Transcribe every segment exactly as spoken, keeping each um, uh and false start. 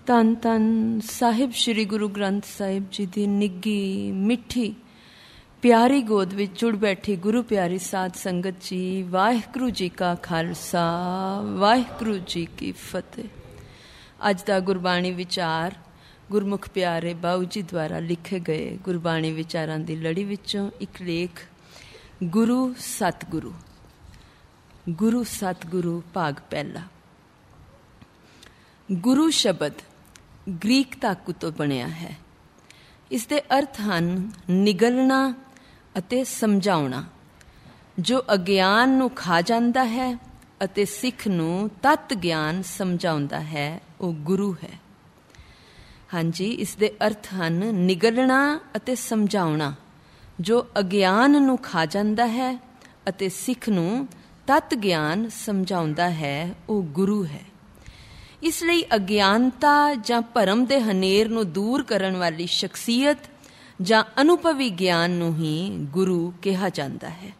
ਧੰਨ ਧੰਨ ਸਾਹਿਬ ਸ਼੍ਰੀ ਗੁਰੂ ਗ੍ਰੰਥ ਸਾਹਿਬ ਜੀ ਦੀ ਨਿੱਘੀ ਮਿੱਠੀ ਪਿਆਰੀ ਗੋਦ ਵਿੱਚ ਜੁੜ ਬੈਠੀ ਗੁਰੂ ਪਿਆਰੀ ਸਾਧ ਸੰਗਤ ਜੀ, ਵਾਹਿਗੁਰੂ ਜੀ ਕਾ ਖਾਲਸਾ, ਵਾਹਿਗੁਰੂ ਜੀ ਕੀ ਫਤਿਹ। ਅੱਜ ਦਾ ਗੁਰਬਾਣੀ ਵਿਚਾਰ ਗੁਰਮੁਖ ਪਿਆਰੇ ਬਾਊ ਜੀ ਦੁਆਰਾ ਲਿਖੇ ਗਏ ਗੁਰਬਾਣੀ ਵਿਚਾਰਾਂ ਦੀ ਲੜੀ ਵਿੱਚੋਂ ਇੱਕ ਲੇਖ, ਗੁਰੂ ਸਤਿਗੁਰੂ। ਗੁਰੂ ਸਤਿਗੁਰੂ ਭਾਗ ਪਹਿਲਾ। ਗੁਰੂ ਸ਼ਬਦ ਗ੍ਰੀਕ ਧਾਤੂ ਤੋਂ ਬਣਿਆ ਹੈ। ਇਸ ਦੇ ਅਰਥ ਹਨ ਨਿਗਲਣਾ ਅਤੇ ਸਮਝਾਉਣਾ। ਜੋ ਅਗਿਆਨ ਨੂੰ ਖਾ ਜਾਂਦਾ ਹੈ ਅਤੇ ਸਿੱਖ ਨੂੰ ਤੱਤ ਗਿਆਨ ਸਮਝਾਉਂਦਾ ਹੈ, ਉਹ ਗੁਰੂ ਹੈ। ਹਾਂਜੀ, ਇਸ ਦੇ ਅਰਥ ਹਨ ਨਿਗਲਣਾ ਅਤੇ ਸਮਝਾਉਣਾ। ਜੋ ਅਗਿਆਨ ਨੂੰ ਖਾ ਜਾਂਦਾ ਹੈ ਅਤੇ ਸਿੱਖ ਨੂੰ ਤੱਤ ਗਿਆਨ ਸਮਝਾਉਂਦਾ ਹੈ, ਉਹ ਗੁਰੂ ਹੈ। ਇਸ ਲਈ ਅਗਿਆਨਤਾ ਜਾਂ ਭਰਮ ਦੇ ਹਨੇਰ ਨੂੰ ਦੂਰ ਕਰਨ ਵਾਲੀ ਸ਼ਖਸੀਅਤ ਜਾਂ ਅਨੁਭਵੀ ਗਿਆਨ ਨੂੰ ਹੀ ਗੁਰੂ ਕਿਹਾ ਜਾਂਦਾ ਹੈ।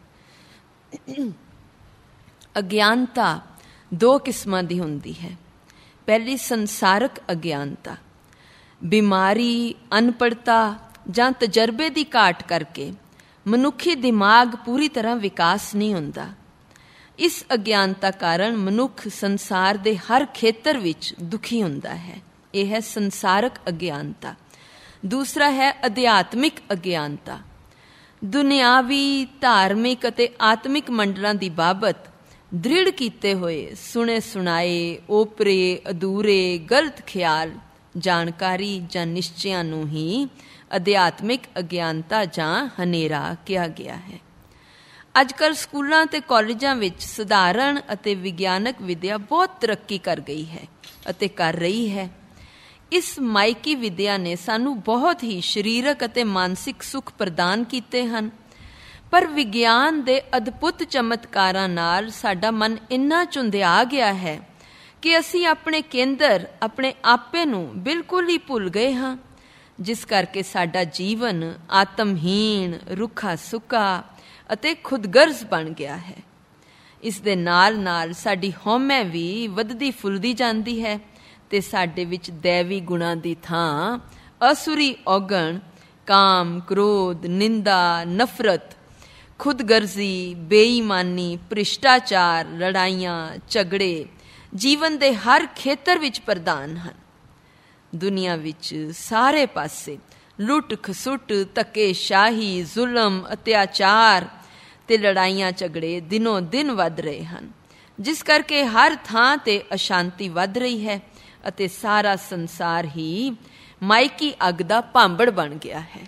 ਅਗਿਆਨਤਾ ਦੋ ਕਿਸਮਾਂ ਦੀ ਹੁੰਦੀ ਹੈ। ਪਹਿਲੀ ਸੰਸਾਰਕ ਅਗਿਆਨਤਾ। ਬਿਮਾਰੀ, ਅਨਪੜ੍ਹਤਾ ਜਾਂ ਤਜਰਬੇ ਦੀ ਘਾਟ ਕਰਕੇ ਮਨੁੱਖੀ ਦਿਮਾਗ ਪੂਰੀ ਤਰ੍ਹਾਂ ਵਿਕਾਸ ਨਹੀਂ ਹੁੰਦਾ। ਇਸ ਅਗਿਆਨਤਾ ਕਾਰਨ ਮਨੁੱਖ ਸੰਸਾਰ ਦੇ ਹਰ ਖੇਤਰ ਵਿੱਚ ਦੁਖੀ ਹੁੰਦਾ ਹੈ। ਇਹ ਹੈ ਸੰਸਾਰਕ ਅਗਿਆਨਤਾ। ਦੂਸਰਾ ਹੈ ਅਧਿਆਤਮਿਕ ਅਗਿਆਨਤਾ। ਦੁਨਿਆਵੀ, ਧਾਰਮਿਕ ਅਤੇ ਆਤਮਿਕ ਮੰਡਲਾਂ ਦੀ ਬਾਬਤ ਦ੍ਰਿੜ ਕੀਤੇ ਹੋਏ ਸੁਣੇ ਸੁਣਾਏ, ਓਪਰੇ, ਅਧੂਰੇ, ਗਲਤ ਖਿਆਲ, ਜਾਣਕਾਰੀ ਜਾਂ ਨਿਸ਼ਚਿਆਂ ਨੂੰ ਹੀ ਅਧਿਆਤਮਿਕ ਅਗਿਆਨਤਾ ਜਾਂ ਹਨੇਰਾ ਕਿਹਾ ਗਿਆ ਹੈ। ਅੱਜ ਕੱਲ੍ਹ ਸਕੂਲਾਂ ਅਤੇ ਕਾਲਜਾਂ ਵਿੱਚ ਸਧਾਰਨ ਅਤੇ ਵਿਗਿਆਨਕ ਵਿਦਿਆ ਬਹੁਤ ਤਰੱਕੀ ਕਰ ਗਈ ਹੈ ਅਤੇ ਕਰ ਰਹੀ ਹੈ। ਇਸ ਮਾਇਕੀ ਵਿਦਿਆ ਨੇ ਸਾਨੂੰ ਬਹੁਤ ਹੀ ਸਰੀਰਕ ਅਤੇ ਮਾਨਸਿਕ ਸੁੱਖ ਪ੍ਰਦਾਨ ਕੀਤੇ ਹਨ, ਪਰ ਵਿਗਿਆਨ ਦੇ ਅਦਭੁਤ ਚਮਤਕਾਰਾਂ ਨਾਲ ਸਾਡਾ ਮਨ ਇੰਨਾ ਝੁੰਧਿਆ ਗਿਆ ਹੈ ਕਿ ਅਸੀਂ ਆਪਣੇ ਕੇਂਦਰ, ਆਪਣੇ ਆਪੇ ਨੂੰ ਬਿਲਕੁਲ ਹੀ ਭੁੱਲ ਗਏ ਹਾਂ, ਜਿਸ ਕਰਕੇ ਸਾਡਾ ਜੀਵਨ ਆਤਮਹੀਣ, ਰੁੱਖਾ ਸੁੱਕਾ ਅਤੇ ਖੁਦਗਰਜ਼ ਬਣ ਗਿਆ ਹੈ। ਇਸ ਦੇ ਨਾਲ ਨਾਲ ਸਾਡੀ ਹਉਮੈ ਵੀ ਵੱਧਦੀ ਫੁੱਲਦੀ ਜਾਂਦੀ ਹੈ ਅਤੇ ਸਾਡੇ ਵਿੱਚ ਦੈਵੀ ਗੁਣਾਂ ਦੀ ਥਾਂ ਅਸੁਰੀ ਔਗਣ, ਕਾਮ, ਕ੍ਰੋਧ, ਨਿੰਦਾ, ਨਫ਼ਰਤ, ਖੁਦਗਰਜ਼ੀ, ਬੇਈਮਾਨੀ, ਭ੍ਰਿਸ਼ਟਾਚਾਰ, ਲੜਾਈਆਂ, ਝਗੜੇ ਜੀਵਨ ਦੇ ਹਰ ਖੇਤਰ ਵਿੱਚ ਪ੍ਰਧਾਨ ਹਨ। ਦੁਨੀਆ ਵਿੱਚ ਸਾਰੇ ਪਾਸੇ ਲੁੱਟ ਖਸੁੱਟ, ਧੱਕੇਸ਼ਾਹੀ, ਜ਼ੁਲਮ, ਅਤਿਆਚਾਰ ਅਤੇ ਲੜਾਈਆਂ ਝਗੜੇ ਦਿਨੋਂ ਦਿਨ ਵੱਧ ਰਹੇ ਹਨ, ਜਿਸ ਕਰਕੇ ਹਰ ਥਾਂ 'ਤੇ ਅਸ਼ਾਂਤੀ ਵੱਧ ਰਹੀ ਹੈ ਅਤੇ ਸਾਰਾ ਸੰਸਾਰ ਹੀ ਮਾਇਕੀ ਅੱਗ ਦਾ ਭਾਂਬੜ ਬਣ ਗਿਆ ਹੈ।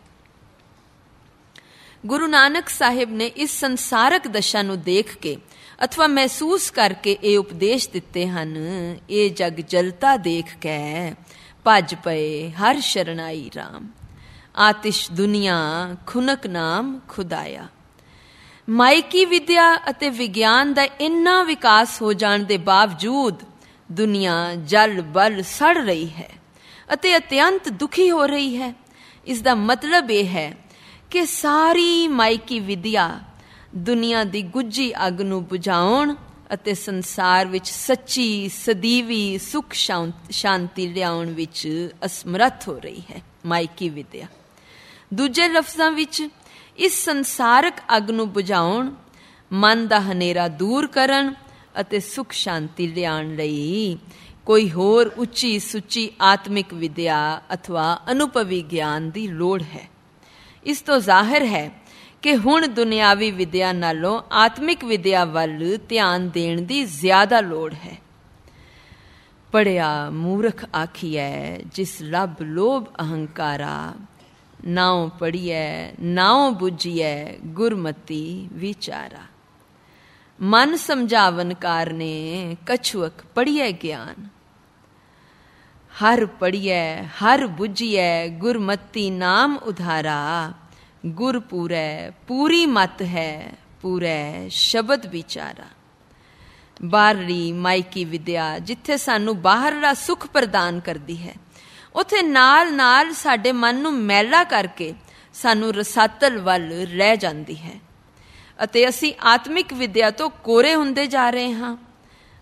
ਗੁਰੂ ਨਾਨਕ ਸਾਹਿਬ ਨੇ ਇਸ ਸੰਸਾਰਕ ਦਸ਼ਾ ਨੂੰ ਦੇਖ ਕੇ ਅਥਵਾ ਮਹਿਸੂਸ ਕਰਕੇ ਇਹ ਉਪਦੇਸ਼ ਦਿੱਤੇ ਹਨ। ਇਹ ਜਗ ਜਲਤਾ ਦੇਖ ਕੇ ਭੱਜ ਪਏ ਹਰ ਸ਼ਰਨਾਈ ਰਾਮ, ਆਤਿਸ਼ ਦੁਨੀਆ ਖੁਨਕ ਨਾਮ ਖੁਦਾਇਆ। ਮਾਇਕੀ ਵਿਦਿਆ ਅਤੇ ਵਿਗਿਆਨ ਦਾ ਇੰਨਾ ਵਿਕਾਸ ਹੋ ਜਾਣ ਦੇ ਬਾਵਜੂਦ ਦੁਨੀਆ ਜਲ ਬਲ ਸੜ ਰਹੀ ਹੈ ਅਤੇ ਅਤਿਅੰਤ ਦੁਖੀ ਹੋ ਰਹੀ ਹੈ। ਇਸ ਦਾ ਮਤਲਬ ਇਹ ਹੈ ਕਿ ਸਾਰੀ ਮਾਇਕੀ ਵਿਦਿਆ ਦੁਨੀਆ ਦੀ ਗੁੱਝੀ ਅੱਗ ਨੂੰ ਬੁਝਾਉਣ ਅਤੇ ਸੰਸਾਰ ਵਿੱਚ ਸੱਚੀ ਸਦੀਵੀ ਸੁੱਖ ਸ਼ਾਂਤੀ ਲਿਆਉਣ ਵਿੱਚ ਅਸਮਰੱਥ ਹੋ ਰਹੀ ਹੈ। ਮਾਇਕੀ ਵਿਦਿਆ ਦੂਜੇ ਲਫ਼ਜ਼ਾਂ ਵਿੱਚ ਇਸ ਸੰਸਾਰਕ ਅੱਗ ਨੂੰ ਬੁਝਾਉਣ, ਮਨ ਦਾ ਹਨੇਰਾ ਦੂਰ ਕਰਨ ਅਤੇ ਸੁੱਖ ਸ਼ਾਂਤੀ ਲਿਆਉਣ ਲਈ ਕੋਈ ਹੋਰ ਉੱਚੀ ਸੁੱਚੀ ਆਤਮਿਕ ਵਿਦਿਆ ਅਥਵਾ ਅਨੁਭਵੀ ਗਿਆਨ ਦੀ ਲੋੜ ਹੈ। ਇਸ ਤੋਂ ਜ਼ਾਹਿਰ ਹੈ ਕਿ ਹੁਣ ਦੁਨਿਆਵੀ ਵਿਦਿਆ ਨਾਲੋਂ ਆਤਮਿਕ ਵਿਦਿਆ ਵੱਲ ਧਿਆਨ ਦੇਣ ਦੀ ਜ਼ਿਆਦਾ ਲੋੜ ਹੈ। ਪੜ੍ਹਿਆ ਮੂਰਖ ਆਖੀਐ ਜਿਸ ਲੱਭ ਲੋਭ ਅਹੰਕਾਰਾ, ਨਾਉ ਪੜ੍ਹੀਐ ਨਾਉ ਬੁੱਝੀਐ ਗੁਰਮਤੀ ਵਿਚਾਰਾ। ਮਨ ਸਮਝਾਵਨ ਕਾਰਨੇ ਕਛੁਅਕ ਪੜ੍ਹੀਐ ਗਿਆਨ, ਹਰ ਪੜ੍ਹੀਐ ਹਰ ਬੁੱਝੀਐ ਗੁਰਮਤੀ ਨਾਮ ਉਧਾਰਾ। ਗੁਰ ਪੂਰੈ ਪੂਰੀ ਮਤ ਹੈ ਪੂਰੈ ਸ਼ਬਦ ਵਿਚਾਰਾ। ਬਾਹਰਲੀ ਮਾਇਕੀ ਵਿਦਿਆ ਜਿੱਥੇ ਸਾਨੂੰ ਬਾਹਰਲਾ ਸੁੱਖ ਪ੍ਰਦਾਨ ਕਰਦੀ ਹੈ, ਉੱਥੇ ਨਾਲ ਨਾਲ ਸਾਡੇ ਮਨ ਨੂੰ ਮੈਲਾ ਕਰਕੇ ਸਾਨੂੰ ਰਸਾਤਲ ਵੱਲ ਲੈ ਜਾਂਦੀ ਹੈ ਅਤੇ ਅਸੀਂ ਆਤਮਿਕ ਵਿਦਿਆ ਤੋਂ ਕੋਰੇ ਹੁੰਦੇ ਜਾ ਰਹੇ ਹਾਂ।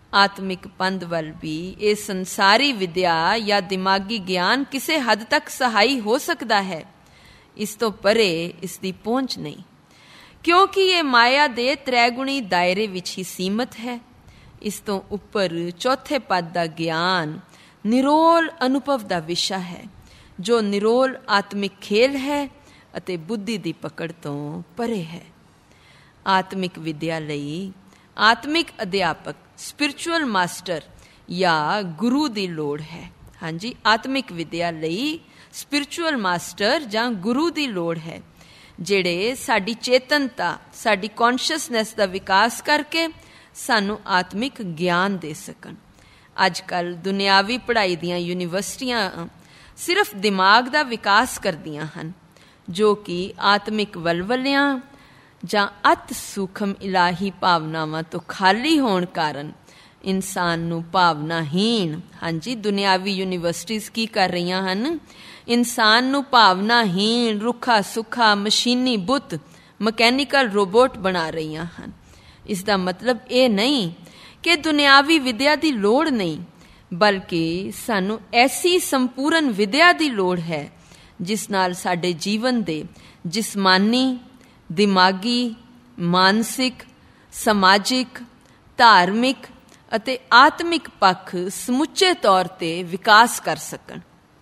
ਆਤਮਿਕ ਪੰਧ ਵੱਲ ਵੀ ਇਹ ਸੰਸਾਰੀ ਵਿਦਿਆ ਜਾਂ ਦਿਮਾਗੀ ਗਿਆਨ ਕਿਸੇ ਹੱਦ ਤੱਕ ਸਹਾਈ ਹੋ ਸਕਦਾ ਹੈ। ਇਸ ਤੋਂ ਪਰੇ ਇਸ ਦੀ ਪਹੁੰਚ ਨਹੀਂ, ਕਿਉਂਕਿ ਇਹ ਮਾਇਆ ਦੇ ਤ੍ਰੈਗੁਣੀ ਦਾਇਰੇ ਵਿੱਚ ਹੀ ਸੀਮਤ ਹੈ। ਇਸ ਤੋਂ ਉੱਪਰ ਚੌਥੇ ਪਦ ਦਾ ਗਿਆਨ ਨਿਰੋਲ ਅਨੁਭਵ ਦਾ ਵਿਸ਼ਾ ਹੈ, ਜੋ ਨਿਰੋਲ ਆਤਮਿਕ ਖੇਲ ਹੈ ਅਤੇ ਬੁੱਧੀ ਦੀ ਪਕੜ ਤੋਂ ਪਰੇ ਹੈ। ਆਤਮਿਕ ਵਿਦਿਆ ਲਈ ਆਤਮਿਕ ਅਧਿਆਪਕ, ਸਪਿਰਚੁਅਲ ਮਾਸਟਰ ਜਾਂ ਗੁਰੂ ਦੀ ਲੋੜ ਹੈ। ਹਾਂਜੀ, ਆਤਮਿਕ ਵਿਦਿਆ ਲਈ ਸਪਿਰਚੁਅਲ ਮਾਸਟਰ ਜਾਂ ਗੁਰੂ ਦੀ ਲੋੜ ਹੈ, ਜਿਹੜੇ ਸਾਡੀ ਚੇਤਨਤਾ, ਸਾਡੀ ਕੌਨਸ਼ੀਅਸਨੈਸ ਦਾ ਵਿਕਾਸ ਕਰਕੇ ਸਾਨੂੰ ਆਤਮਿਕ ਗਿਆਨ ਦੇ ਸਕਣ। ਅੱਜ ਕੱਲ੍ਹ ਦੁਨਿਆਵੀ ਪੜ੍ਹਾਈ ਦੀਆਂ ਯੂਨੀਵਰਸਿਟੀਆਂ ਸਿਰਫ ਦਿਮਾਗ ਦਾ ਵਿਕਾਸ ਕਰਦੀਆਂ ਹਨ, ਜੋ ਕਿ ਆਤਮਿਕ ਵਲਵਲਿਆਂ ਜਾਂ ਅਤ ਸੂਖਮ ਇਲਾਹੀ ਭਾਵਨਾਵਾਂ ਤੋਂ ਖਾਲੀ ਹੋਣ ਕਾਰਨ ਇਨਸਾਨ ਨੂੰ ਭਾਵਨਾਹੀਣ, ਹਾਂਜੀ ਦੁਨਿਆਵੀ ਯੂਨੀਵਰਸਿਟੀਜ਼ ਕੀ ਕਰ ਰਹੀਆਂ ਹਨ, ਇਨਸਾਨ ਨੂੰ ਭਾਵਨਾਹੀਣ, ਰੁੱਖਾ ਸੁੱਖਾ, ਮਸ਼ੀਨੀ ਬੁੱਤ, ਮਕੈਨੀਕਲ ਰੋਬੋਟ ਬਣਾ ਰਹੀਆਂ ਹਨ। ਇਸ ਦਾ ਮਤਲਬ ਇਹ ਨਹੀਂ ਕਿ ਦੁਨਿਆਵੀ ਵਿਦਿਆ ਦੀ ਲੋੜ ਨਹੀਂ, ਬਲਕਿ ਸਾਨੂੰ ਐਸੀ ਸੰਪੂਰਨ ਵਿਦਿਆ ਦੀ ਲੋੜ ਹੈ ਜਿਸ ਨਾਲ ਸਾਡੇ ਜੀਵਨ ਦੇ ਜਿਸਮਾਨੀ, ਦਿਮਾਗੀ, ਮਾਨਸਿਕ, ਸਮਾਜਿਕ, ਧਾਰਮਿਕ ਅਤੇ ਆਤਮਿਕ ਪੱਖ ਸਮੁੱਚੇ ਤੌਰ ਤੇ ਵਿਕਾਸ ਕਰ ਸਕਣ।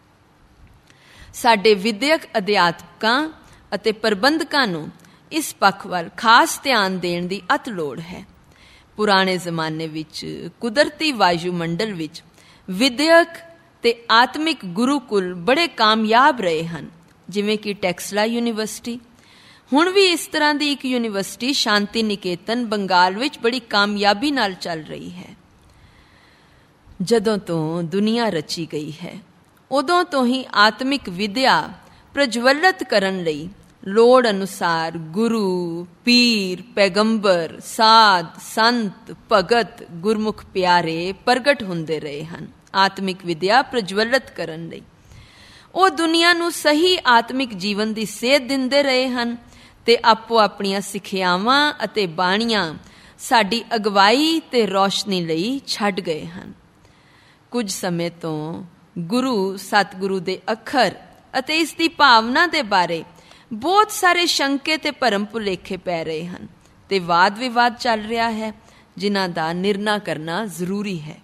ਸਾਡੇ ਵਿਦਿਅਕ ਅਧਿਆਪਕਾਂ ਅਤੇ ਪ੍ਰਬੰਧਕਾਂ ਨੂੰ ਇਸ ਪੱਖ ਵੱਲ ਖਾਸ ਧਿਆਨ ਦੇਣ ਦੀ ਅਤ ਲੋੜ ਹੈ। ਪੁਰਾਣੇ ਜ਼ਮਾਨੇ ਵਿੱਚ ਕੁਦਰਤੀ ਵਾਯੂਮੰਡਲ ਵਿੱਚ ਵਿਦਿਅਕ ਤੇ ਆਤਮਿਕ ਗੁਰੂਕੁਲ ਬੜੇ ਕਾਮਯਾਬ ਰਹੇ ਹਨ, ਜਿਵੇਂ ਕਿ ਟੈਕਸਲਾ ਯੂਨੀਵਰਸਿਟੀ। ਹੁਣ ਵੀ ਇਸ ਤਰ੍ਹਾਂ ਦੀ ਇੱਕ ਯੂਨੀਵਰਸਿਟੀ ਸ਼ਾਂਤੀ ਨਿਕੇਤਨ ਬੰਗਾਲ ਵਿੱਚ ਬੜੀ ਕਾਮਯਾਬੀ ਨਾਲ ਚੱਲ ਰਹੀ ਹੈ। ਜਦੋਂ ਤੋਂ ਦੁਨੀਆ ਰਚੀ ਗਈ ਹੈ, ਉਦੋਂ ਤੋਂ ਹੀ ਆਤਮਿਕ ਵਿਦਿਆ ਪ੍ਰਜਵਲਿਤ ਕਰਨ ਲਈ ਲੋੜ ਅਨੁਸਾਰ ਗੁਰੂ, ਪੀਰ, ਪੈਗੰਬਰ, ਸਾਧ, ਸੰਤ, ਭਗਤ, ਗੁਰਮੁਖ ਪਿਆਰੇ ਪ੍ਰਗਟ ਹੁੰਦੇ ਰਹੇ ਹਨ ਆਤਮਿਕ ਵਿਦਿਆ ਪ੍ਰਜਵਲਿਤ ਕਰਨ ਲਈ। ਉਹ ਦੁਨੀਆ ਨੂੰ ਸਹੀ ਆਤਮਿਕ ਜੀਵਨ ਦੀ ਸੇਧ ਦਿੰਦੇ ਰਹੇ ਹਨ ਤੇ ਆਪੋ ਆਪਣੀਆਂ ਸਿੱਖਿਆਵਾਂ ਅਤੇ ਬਾਣੀਆਂ ਸਾਡੀ ਅਗਵਾਈ ਤੇ ਰੌਸ਼ਨੀ ਲਈ ਛੱਡ ਗਏ ਹਨ। ਕੁਝ ਸਮੇਂ ਤੋਂ ਗੁਰੂ, ਸਤਿਗੁਰੂ ਦੇ ਅੱਖਰ ਅਤੇ ਇਸ ਦੀ ਭਾਵਨਾ ਦੇ ਬਾਰੇ ਬਹੁਤ ਸਾਰੇ ਸ਼ੰਕੇ ਤੇ ਭਰਮ ਭੁਲੇਖੇ ਪੈ ਰਹੇ ਹਨ ਤੇ ਵਾਦ ਵਿਵਾਦ ਚੱਲ ਰਿਹਾ ਹੈ, ਜਿਨ੍ਹਾਂ ਦਾ ਨਿਰਣਾ ਕਰਨਾ ਜ਼ਰੂਰੀ ਹੈ।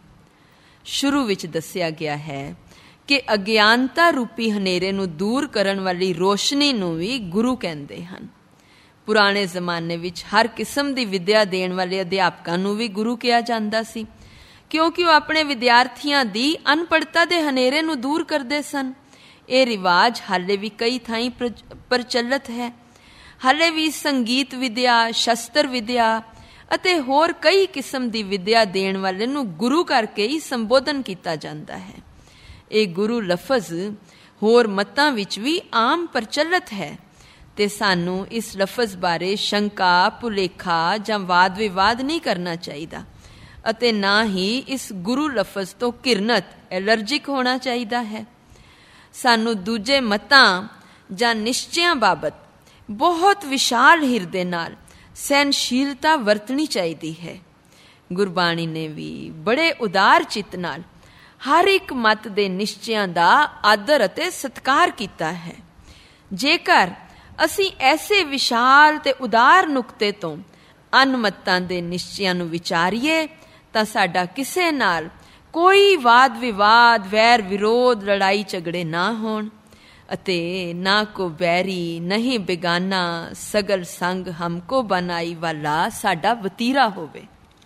ਸ਼ੁਰੂ ਵਿੱਚ ਦੱਸਿਆ ਗਿਆ ਹੈ ਕਿ ਅਗਿਆਨਤਾ ਰੂਪੀ ਹਨੇਰੇ ਨੂੰ ਦੂਰ ਕਰਨ ਵਾਲੀ ਰੋਸ਼ਨੀ ਨੂੰ ਵੀ ਗੁਰੂ ਕਹਿੰਦੇ ਹਨ। ਪੁਰਾਣੇ ਜ਼ਮਾਨੇ ਵਿੱਚ ਹਰ ਕਿਸਮ ਦੀ ਵਿਦਿਆ ਦੇਣ ਵਾਲੇ ਅਧਿਆਪਕਾਂ ਨੂੰ ਵੀ ਗੁਰੂ ਕਿਹਾ ਜਾਂਦਾ ਸੀ, ਕਿਉਂਕਿ ਉਹ ਆਪਣੇ ਵਿਦਿਆਰਥੀਆਂ ਦੀ ਅਨਪੜ੍ਹਤਾ ਦੇ ਹਨੇਰੇ ਨੂੰ ਦੂਰ ਕਰਦੇ ਸਨ। ਇਹ ਰਿਵਾਜ ਹਾਲੇ ਵੀ ਕਈ ਥਾਈਂ ਪ੍ਰਚਲਿਤ ਹੈ। ਹਾਲੇ ਵੀ ਸੰਗੀਤ ਵਿਦਿਆ, ਸ਼ਸਤਰ ਵਿਦਿਆ ਅਤੇ ਹੋਰ ਕਈ ਕਿਸਮ ਦੀ ਵਿਦਿਆ ਦੇਣ ਵਾਲੇ ਨੂੰ ਗੁਰੂ ਕਰਕੇ ਹੀ ਸੰਬੋਧਨ ਕੀਤਾ ਜਾਂਦਾ ਹੈ। ਇਹ ਗੁਰੂ ਲਫ਼ਜ਼ ਹੋਰ ਮਤਾਂ ਵਿੱਚ ਵੀ ਆਮ ਪ੍ਰਚਲਿਤ ਹੈ ਤੇ ਸਾਨੂੰ ਇਸ ਲਫ਼ਜ਼ ਬਾਰੇ ਸ਼ੰਕਾ, ਭੁਲੇਖਾ ਜਾਂ ਵਾਦ ਵਿਵਾਦ ਨਹੀਂ ਕਰਨਾ ਚਾਹੀਦਾ ਅਤੇ ਨਾ ਹੀ ਇਸ ਗੁਰੂ ਲਫ਼ਜ਼ ਤੋਂ ਘਿਰਨਤ, ਐਲਰਜਿਕ ਹੋਣਾ ਚਾਹੀਦਾ ਹੈ। ਸਾਨੂੰ ਦੂਜੇ ਮਤਾਂ ਜਾਂ ਨਿਸ਼ਚਿਆਂ ਬਾਬਤ ਬਹੁਤ ਵਿਸ਼ਾਲ ਹਿਰਦੇ ਨਾਲ ਸਹਿਨਸ਼ੀਲਤਾ ਵਰਤਣੀ ਚਾਹੀਦੀ ਹੈ। ਗੁਰਬਾਣੀ ਨੇ ਵੀ ਬੜੇ ਉਦਾਰ ਚਿੱਤ ਨਾਲ ਹਰ ਇੱਕ ਮਤ ਦੇ ਨਿਸ਼ਚਿਆਂ ਦਾ ਆਦਰ ਅਤੇ ਸਤਿਕਾਰ ਕੀਤਾ ਹੈ। ਜੇਕਰ ਅਸੀਂ ਐਸੇ ਵਿਸ਼ਾਲ ਤੇ ਉਦਾਰ ਨੁਕਤੇ ਤੋਂ ਅਨਮਤਾਂ ਦੇ ਨਿਸ਼ਚਿਆਂ ਨੂੰ ਵਿਚਾਰੀਏ ਤਾਂ ਸਾਡਾ ਕਿਸੇ ਨਾਲ ਕੋਈ ਵਾਦ ਵਿਵਾਦ, ਵੈਰ ਵਿਰੋਧ, ਲੜਾਈ ਝਗੜੇ ਨਾ ਹੋਣ ਅਤੇ ਨਾ ਕੋ ਬੈਰੀ ਨਹੀਂ ਬੇਗਾਨਾ, ਸਗਲ ਸੰਗ ਹਮਕੋ ਬਨਾਈ ਵਾਲਾ ਸਾਡਾ ਵਤੀਰਾ ਹੋਵੇ।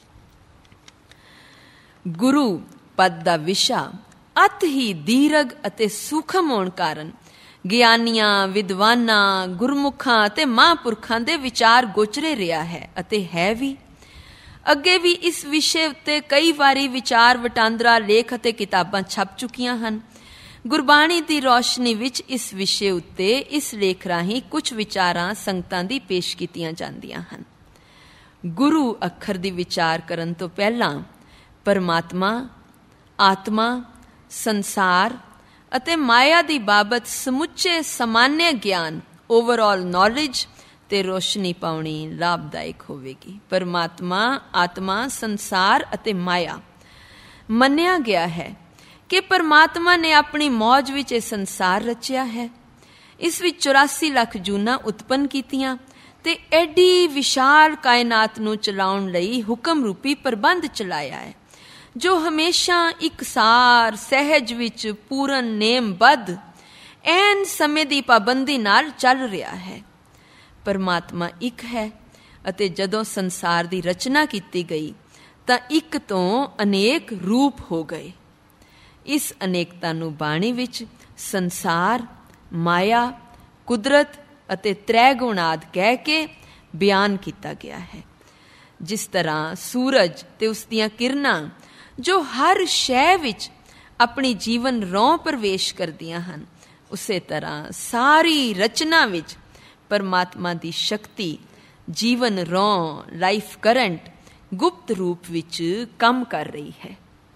ਗੁਰੂ ਪਦ ਦਾ ਵਿਸ਼ਾ ਅਤ ਹੀ ਦੀਰਘ ਅਤੇ ਸੂਖਮ ਹੋਣ ਕਾਰਨ ਗਿਆਨੀਆਂ, ਵਿਦਵਾਨਾਂ, ਗੁਰਮੁਖਾਂ ਅਤੇ ਮਹਾਂਪੁਰਖਾਂ ਦੇ ਵਿਚਾਰ ਗੋਚਰੇ ਰਿਹਾ ਹੈ ਅਤੇ ਹੈ ਵੀ। ਅੱਗੇ ਵੀ ਇਸ ਵਿਸ਼ੇ ਉੱਤੇ ਕਈ ਵਾਰੀ ਵਿਚਾਰ ਵਟਾਂਦਰਾ ਲੇਖ ਅਤੇ ਕਿਤਾਬਾਂ ਛਪ ਚੁੱਕੀਆਂ ਹਨ। ਗੁਰਬਾਣੀ ਦੀ ਰੌਸ਼ਨੀ ਵਿੱਚ ਇਸ ਵਿਸ਼ੇ ਉੱਤੇ ਇਸ ਲੇਖ ਰਾਹੀਂ ਕੁਝ ਵਿਚਾਰਾਂ ਸੰਗਤਾਂ ਦੀ ਪੇਸ਼ ਕੀਤੀਆਂ ਜਾਂਦੀਆਂ ਹਨ। ਗੁਰੂ ਅੱਖਰ ਦੀ ਵਿਚਾਰ ਕਰਨ ਤੋਂ ਪਹਿਲਾਂ ਪਰਮਾਤਮਾ, ਆਤਮਾ, ਸੰਸਾਰ ਅਤੇ ਮਾਇਆ ਦੀ ਬਾਬਤ ਸਮੁੱਚੇ ਸਮਾਨਯ ਗਿਆਨ, ਓਵਰਆਲ ਨੌਲੇਜ ਤੇ ਰੋਸ਼ਨੀ ਪਾਉਣੀ ਲਾਭਦਾਇਕ ਹੋਵੇਗੀ। ਪਰਮਾਤਮਾ, ਆਤਮਾ, ਸੰਸਾਰ ਅਤੇ ਮਾਇਆ। ਮੰਨਿਆ ਗਿਆ ਹੈ ਕਿ ਪਰਮਾਤਮਾ ਨੇ ਆਪਣੀ ਮੌਜ ਵਿੱਚ ਇਹ ਸੰਸਾਰ ਰਚਿਆ ਹੈ। ਇਸ ਵਿੱਚ ਚੁਰਾਸੀ ਲੱਖ ਜੂਨਾਂ ਉਤਪੰਨ ਕੀਤੀਆਂ ਤੇ ਐਡੀ ਵਿਸ਼ਾਲ ਕਾਇਨਾਤ ਨੂੰ ਚਲਾਉਣ ਲਈ ਹੁਕਮ ਰੂਪੀ ਪ੍ਰਬੰਧ ਚਲਾਇਆ ਹੈ, ਜੋ ਹਮੇਸ਼ਾ ਇਕਸਾਰ ਸਹਿਜ ਵਿੱਚ ਪੂਰਨ ਨੇਮਬੱਧ ਐਨ ਸਮੇਂ ਦੀ ਪਾਬੰਦੀ ਨਾਲ ਚੱਲ ਰਿਹਾ ਹੈ। ਪਰਮਾਤਮਾ ਇੱਕ ਹੈ ਅਤੇ ਜਦੋਂ ਸੰਸਾਰ ਦੀ ਰਚਨਾ ਕੀਤੀ ਗਈ ਤਾਂ ਇੱਕ ਤੋਂ ਅਨੇਕ ਰੂਪ ਹੋ ਗਏ। ਇਸ ਅਨੇਕਤਾ ਨੂੰ ਬਾਣੀ ਵਿੱਚ ਸੰਸਾਰ, ਮਾਇਆ, ਕੁਦਰਤ ਅਤੇ ਤ੍ਰੈ ਗੁਣ ਆਦਿ ਕਹਿ ਕੇ ਬਿਆਨ ਕੀਤਾ ਗਿਆ ਹੈ। ਜਿਸ ਤਰ੍ਹਾਂ ਸੂਰਜ ਤੇ ਉਸ ਦੀਆਂ ਕਿਰਨਾਂ ਜੋ ਹਰ ਸ਼ੈ ਵਿੱਚ ਆਪਣੀ ਜੀਵਨ ਰੌਂ ਪ੍ਰਵੇਸ਼ ਕਰਦੀਆਂ ਹਨ, ਉਸੇ ਤਰ੍ਹਾਂ ਸਾਰੀ ਰਚਨਾ ਵਿੱਚ ਪਰਮਾਤਮਾ ਦੀ ਸ਼ਕਤੀ ਜੀਵਨ ਰੌਂ, ਲਾਈਫ ਕਰੰਟ, ਗੁਪਤ ਰੂਪ ਵਿੱਚ ਕੰਮ ਕਰ ਰਹੀ ਹੈ।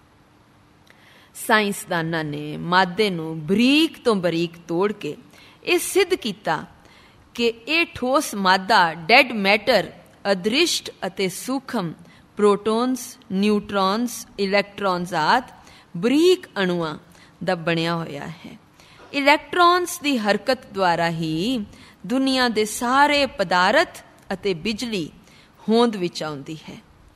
ਸਾਇੰਸਦਾਨਾਂ ਨੇ ਮਾਦੇ ਨੂੰ ਬਰੀਕ ਤੋਂ ਬਰੀਕ ਤੋੜ ਕੇ ਇਹ ਸਿੱਧ ਕੀਤਾ ਕਿ ਇਹ ਠੋਸ ਮਾਦਾ ਡੈਡ ਮੈਟਰ, ਅਦ੍ਰਿਸ਼ਟ ਅਤੇ ਸੂਖਮ ਪ੍ਰੋਟੋਨਸ, ਨਿਊਟਰੋਨਸ, ਇਲੈਕਟ੍ਰੋਨਸ ਆਦਿ ਬਰੀਕ ਅਣੂਆਂ ਦਾ ਬਣਿਆ ਹੋਇਆ ਹੈ। ਇਲੈਕਟ੍ਰੋਨਸ ਦੀ ਹਰਕਤ ਦੁਆਰਾ ਹੀ ਦੁਨੀਆ ਦੇ ਸਾਰੇ ਪਦਾਰਥ ਅਤੇ ਬਿਜਲੀ ਹੋਂਦ ਵਿੱਚ ਆਉਂਦੀ ਹੈ।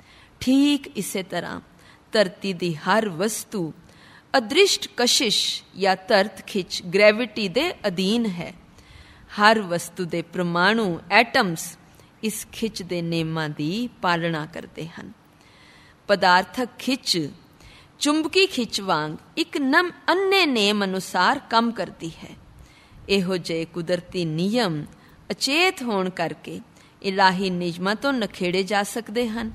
ਠੀਕ ਇਸੇ ਤਰ੍ਹਾਂ ਧਰਤੀ ਦੀ ਹਰ ਵਸਤੂ ਅਦ੍ਰਿਸ਼ਟ ਕਸ਼ਿਸ਼ ਜਾਂ ਧਰਤ ਖਿੱਚ ਗ੍ਰੈਵਿਟੀ ਦੇ ਅਧੀਨ ਹੈ। ਹਰ ਵਸਤੂ ਦੇ ਪ੍ਰਮਾਣੂ ਐਟਮਸ ਇਸ ਖਿੱਚ ਦੇ ਨੇਮਾਂ ਦੀ ਪਾਲਣਾ ਕਰਦੇ ਹਨ। ਪਦਾਰਥਕ ਖਿੱਚ ਚੁੰਬਕੀ ਖਿੱਚ ਵਾਂਗ ਇੱਕ ਨਮ ਅੰਨੇ ਨੇਮ ਅਨੁਸਾਰ ਕੰਮ ਕਰਦੀ ਹੈ। ਇਹੋ ਜਿਹੇ ਕੁਦਰਤੀ ਨਿਯਮ ਅਚੇਤ ਹੋਣ ਕਰਕੇ ਇਲਾਹੀ ਨਿਯਮਾਂ ਤੋਂ ਨਖੇੜੇ ਜਾ ਸਕਦੇ ਹਨ।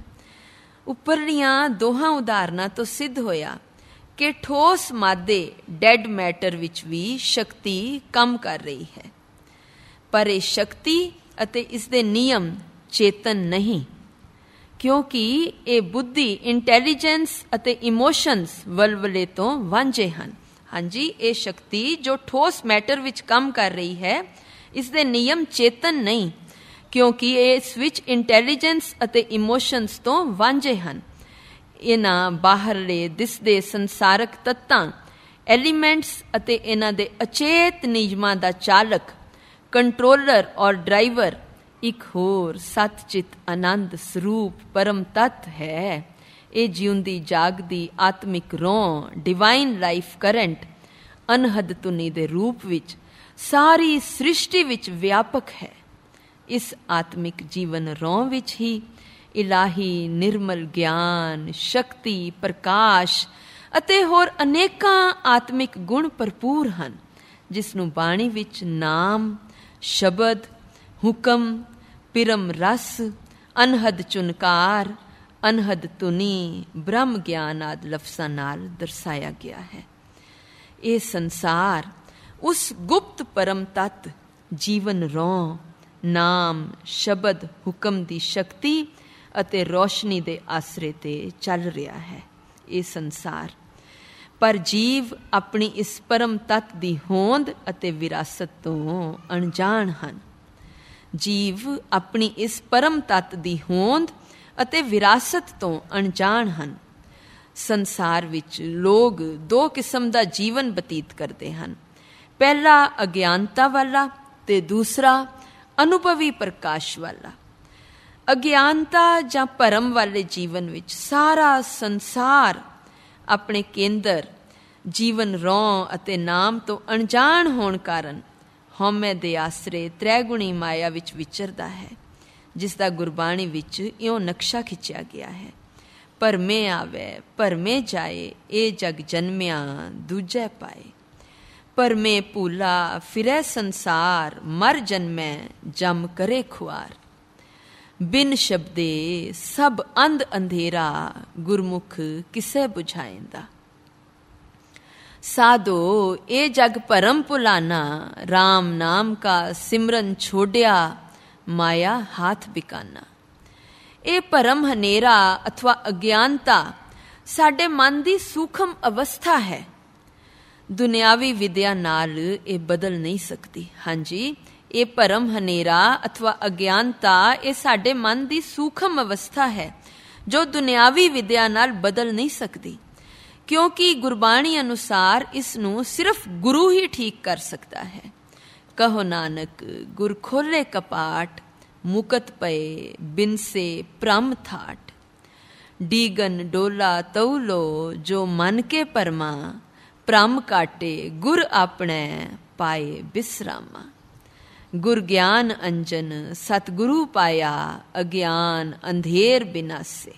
ਉੱਪਰਲੀਆਂ ਦੋਹਾਂ ਉਦਾਹਰਨਾਂ ਤੋਂ ਸਿੱਧ ਹੋਇਆ ਕਿ ਠੋਸ ਮਾਦੇ ਡੈਡ ਮੈਟਰ ਵਿੱਚ ਵੀ ਸ਼ਕਤੀ ਕੰਮ ਕਰ ਰਹੀ ਹੈ, ਪਰ ਇਹ ਸ਼ਕਤੀ ਅਤੇ ਇਸ ਦੇ ਨਿਯਮ ਚੇਤਨ ਨਹੀਂ, ਕਿਉਂਕਿ ਇਹ ਬੁੱਧੀ, ਇੰਟੈਲੀਜੈਂਸ ਅਤੇ ਇਮੋਸ਼ਨਸ ਵਲਵਲੇ ਤੋਂ ਵਾਂਝੇ ਹਨ। ਹਾਂਜੀ, ਇਹ ਸ਼ਕਤੀ ਜੋ ਠੋਸ ਮੈਟਰ ਵਿੱਚ ਕੰਮ ਕਰ ਰਹੀ ਹੈ, ਇਸ ਦੇ ਨਿਯਮ ਚੇਤਨ ਨਹੀਂ, ਕਿਉਂਕਿ ਇਸ ਵਿੱਚ ਇੰਟੈਲੀਜੈਂਸ ਅਤੇ ਇਮੋਸ਼ਨਸ ਤੋਂ ਵਾਂਝੇ ਹਨ। ਇਹਨਾਂ ਬਾਹਰਲੇ ਦਿਸਦੇ ਸੰਸਾਰਕ ਤੱਤਾਂ, ਐਲੀਮੈਂਟਸ ਅਤੇ ਇਹਨਾਂ ਦੇ ਅਚੇਤ ਨਿਯਮਾਂ ਦਾ ਚਾਲਕ, ਕੰਟਰੋਲਰ ਔਰ ਡਰਾਈਵਰ ਇੱਕ ਹੋਰ ਸੱਚ-ਚਿਤ ਆਨੰਦ ਸਰੂਪ ਪਰਮ ਤੱਤ ਹੈ। ਇਹ ਜਿਉਂਦੀ ਜਾਗਦੀ ਆਤਮਿਕ ਰੌਂ, ਡਿਵਾਈਨ ਲਾਈਫ ਕਰੰਟ ਅਨਹਦ ਧੁਨੀ ਦੇ ਰੂਪ ਵਿੱਚ ਸਾਰੀ ਸ੍ਰਿਸ਼ਟੀ ਵਿੱਚ ਵਿਆਪਕ ਹੈ। ਇਸ ਆਤਮਿਕ ਜੀਵਨ ਰੌਂ ਵਿੱਚ ਹੀ ਇਲਾਹੀ ਨਿਰਮਲ ਗਿਆਨ, ਸ਼ਕਤੀ, ਪ੍ਰਕਾਸ਼ ਅਤੇ ਹੋਰ ਅਨੇਕਾਂ ਆਤਮਿਕ ਗੁਣ ਭਰਪੂਰ ਹਨ, ਜਿਸ ਨੂੰ ਬਾਣੀ ਵਿੱਚ ਨਾਮ, ਸ਼ਬਦ, ਹੁਕਮ, ਪਿਰਮ ਰਸ, ਅਨਹਦ ਚੁਨਕਾਰ, ਅਨਹਦ ਧੁਨੀ, ਬ੍ਰਹਮ ਗਿਆਨ ਆਦਿ ਲਫ਼ਜ਼ਾਂ ਨਾਲ ਦਰਸਾਇਆ ਗਿਆ ਹੈ। ਇਹ ਸੰਸਾਰ ਉਸ ਗੁਪਤ ਪਰਮ ਤੱਤ ਜੀਵਨ ਰੌਂ, ਨਾਮ, ਸ਼ਬਦ, ਹੁਕਮ ਦੀ ਸ਼ਕਤੀ ਅਤੇ ਰੋਸ਼ਨੀ ਦੇ ਆਸਰੇ ਤੇ ਚੱਲ ਰਿਹਾ ਹੈ। ਇਹ ਸੰਸਾਰ ਪਰ ਜੀਵ ਆਪਣੀ ਇਸ ਪਰਮ ਤੱਤ ਦੀ ਹੋਂਦ ਅਤੇ ਵਿਰਾਸਤ ਤੋਂ ਅਣਜਾਣ ਹਨ। ਜੀਵ ਆਪਣੀ ਇਸ ਪਰਮ ਤੱਤ ਦੀ ਹੋਂਦ ਅਤੇ ਵਿਰਾਸਤ ਤੋਂ ਅਣਜਾਣ ਹਨ। ਸੰਸਾਰ ਵਿੱਚ ਲੋਕ ਦੋ ਕਿਸਮ ਦਾ ਜੀਵਨ ਬਤੀਤ ਕਰਦੇ ਹਨ, ਪਹਿਲਾ ਅਗਿਆਨਤਾ ਵਾਲਾ ਤੇ ਦੂਸਰਾ ਅਨੁਭਵੀ ਪ੍ਰਕਾਸ਼ ਵਾਲਾ। ਅਗਿਆਨਤਾ ਜਾਂ ਭਰਮ ਵਾਲੇ ਜੀਵਨ ਵਿੱਚ ਸਾਰਾ ਸੰਸਾਰ ਆਪਣੇ ਕੇਂਦਰ ਜੀਵਨ ਰੌਂ ਅਤੇ ਨਾਮ ਤੋਂ ਅਣਜਾਣ ਹੋਣ ਕਾਰਨ ਹਉਮੈ ਦੇ ਆਸਰੇ ਤ੍ਰੈਗੁਣੀ ਮਾਇਆ ਵਿੱਚ ਵਿਚਰਦਾ ਹੈ, ਜਿਸ ਦਾ ਗੁਰਬਾਣੀ ਵਿੱਚ ਇਉਂ ਨਕਸ਼ਾ ਖਿੱਚਿਆ ਗਿਆ ਹੈ। ਭਰਮੇ ਆਵੇ ਭਰਮੇ ਜਾਏ, ਇਹ ਜਗ ਜਨਮਿਆ ਦੂਜੈ ਪਾਏ। ਭਰਮੇ ਭੂਲਾ ਫਿਰੈ ਸੰਸਾਰ, ਮਰ ਜਨਮੈ ਜਮ ਕਰੇ ਖੁਆਰ। ਬਿਨ ਸ਼ਬਦੇ ਸਭ ਅੰਧ ਅੰਧੇਰਾ, ਗੁਰਮੁਖ ਕਿਸੈ ਬੁਝਾਇਂਦਾ। ਸਾਧੋ ਇਹ ਜਗ ਭਰਮ ਭੁਲਾਨਾ, ਰਾਮ ਨਾਮ ਕਾ ਸਿਮਰਨ ਛੋੜਿਆ, ਮਾਇਆ ਹਾਥ ਬਿਕਾਨਾ। ਇਹ ਭਰਮ ਹਨੇਰਾ ਅਥਵਾ ਅਗਿਆਨਤਾ ਸਾਡੇ ਮਨ ਦੀ ਸੂਖਮ ਅਵਸਥਾ ਹੈ। ਦੁਨਿਆਵੀ ਵਿਦਿਆ ਨਾਲ ਇਹ ਬਦਲ ਨਹੀਂ ਸਕਦੀ। ਹਾਂਜੀ, ਇਹ ਭਰਮ ਹਨੇਰਾ ਅਥਵਾ ਅਗਿਆਨਤਾ ਇਹ ਸਾਡੇ ਮਨ ਦੀ ਸੂਖਮ ਅਵਸਥਾ ਹੈ ਜੋ ਦੁਨਿਆਵੀ ਵਿਦਿਆ ਨਾਲ ਬਦਲ ਨਹੀਂ ਸਕਦੀ, ਕਿਉਂਕਿ ਗੁਰਬਾਣੀ ਅਨੁਸਾਰ ਇਸ ਨੂੰ ਸਿਰਫ ਗੁਰੂ ਹੀ ਠੀਕ ਕਰ ਸਕਦਾ ਹੈ। ਕਹੋ ਨਾਨਕ ਗੁਰ ਖੋਲੇ ਕਪਾਟ, ਮੁਕਤ ਪਏ ਬਿਨਸੇ ਭ੍ਰਮ ਥਾਟ। ਡੀਗਨ ਡੋਲਾ ਤਉਲੋ ਜੋ ਮਨ ਕੇ ਪਰਮਾ, ਭ੍ਰਮ ਕਾਟੇ ਗੁਰ ਆਪਣੇ ਪਾਏ ਬਿਸਰਾਮਾ। ਗੁਰ ਗਿਆਨ ਅੰਜਨ ਸਤਿਗੁਰੂ ਪਾਇਆ, ਅਗਿਆਨ ਅੰਧੇਰ ਬਿਨਾਸੇ।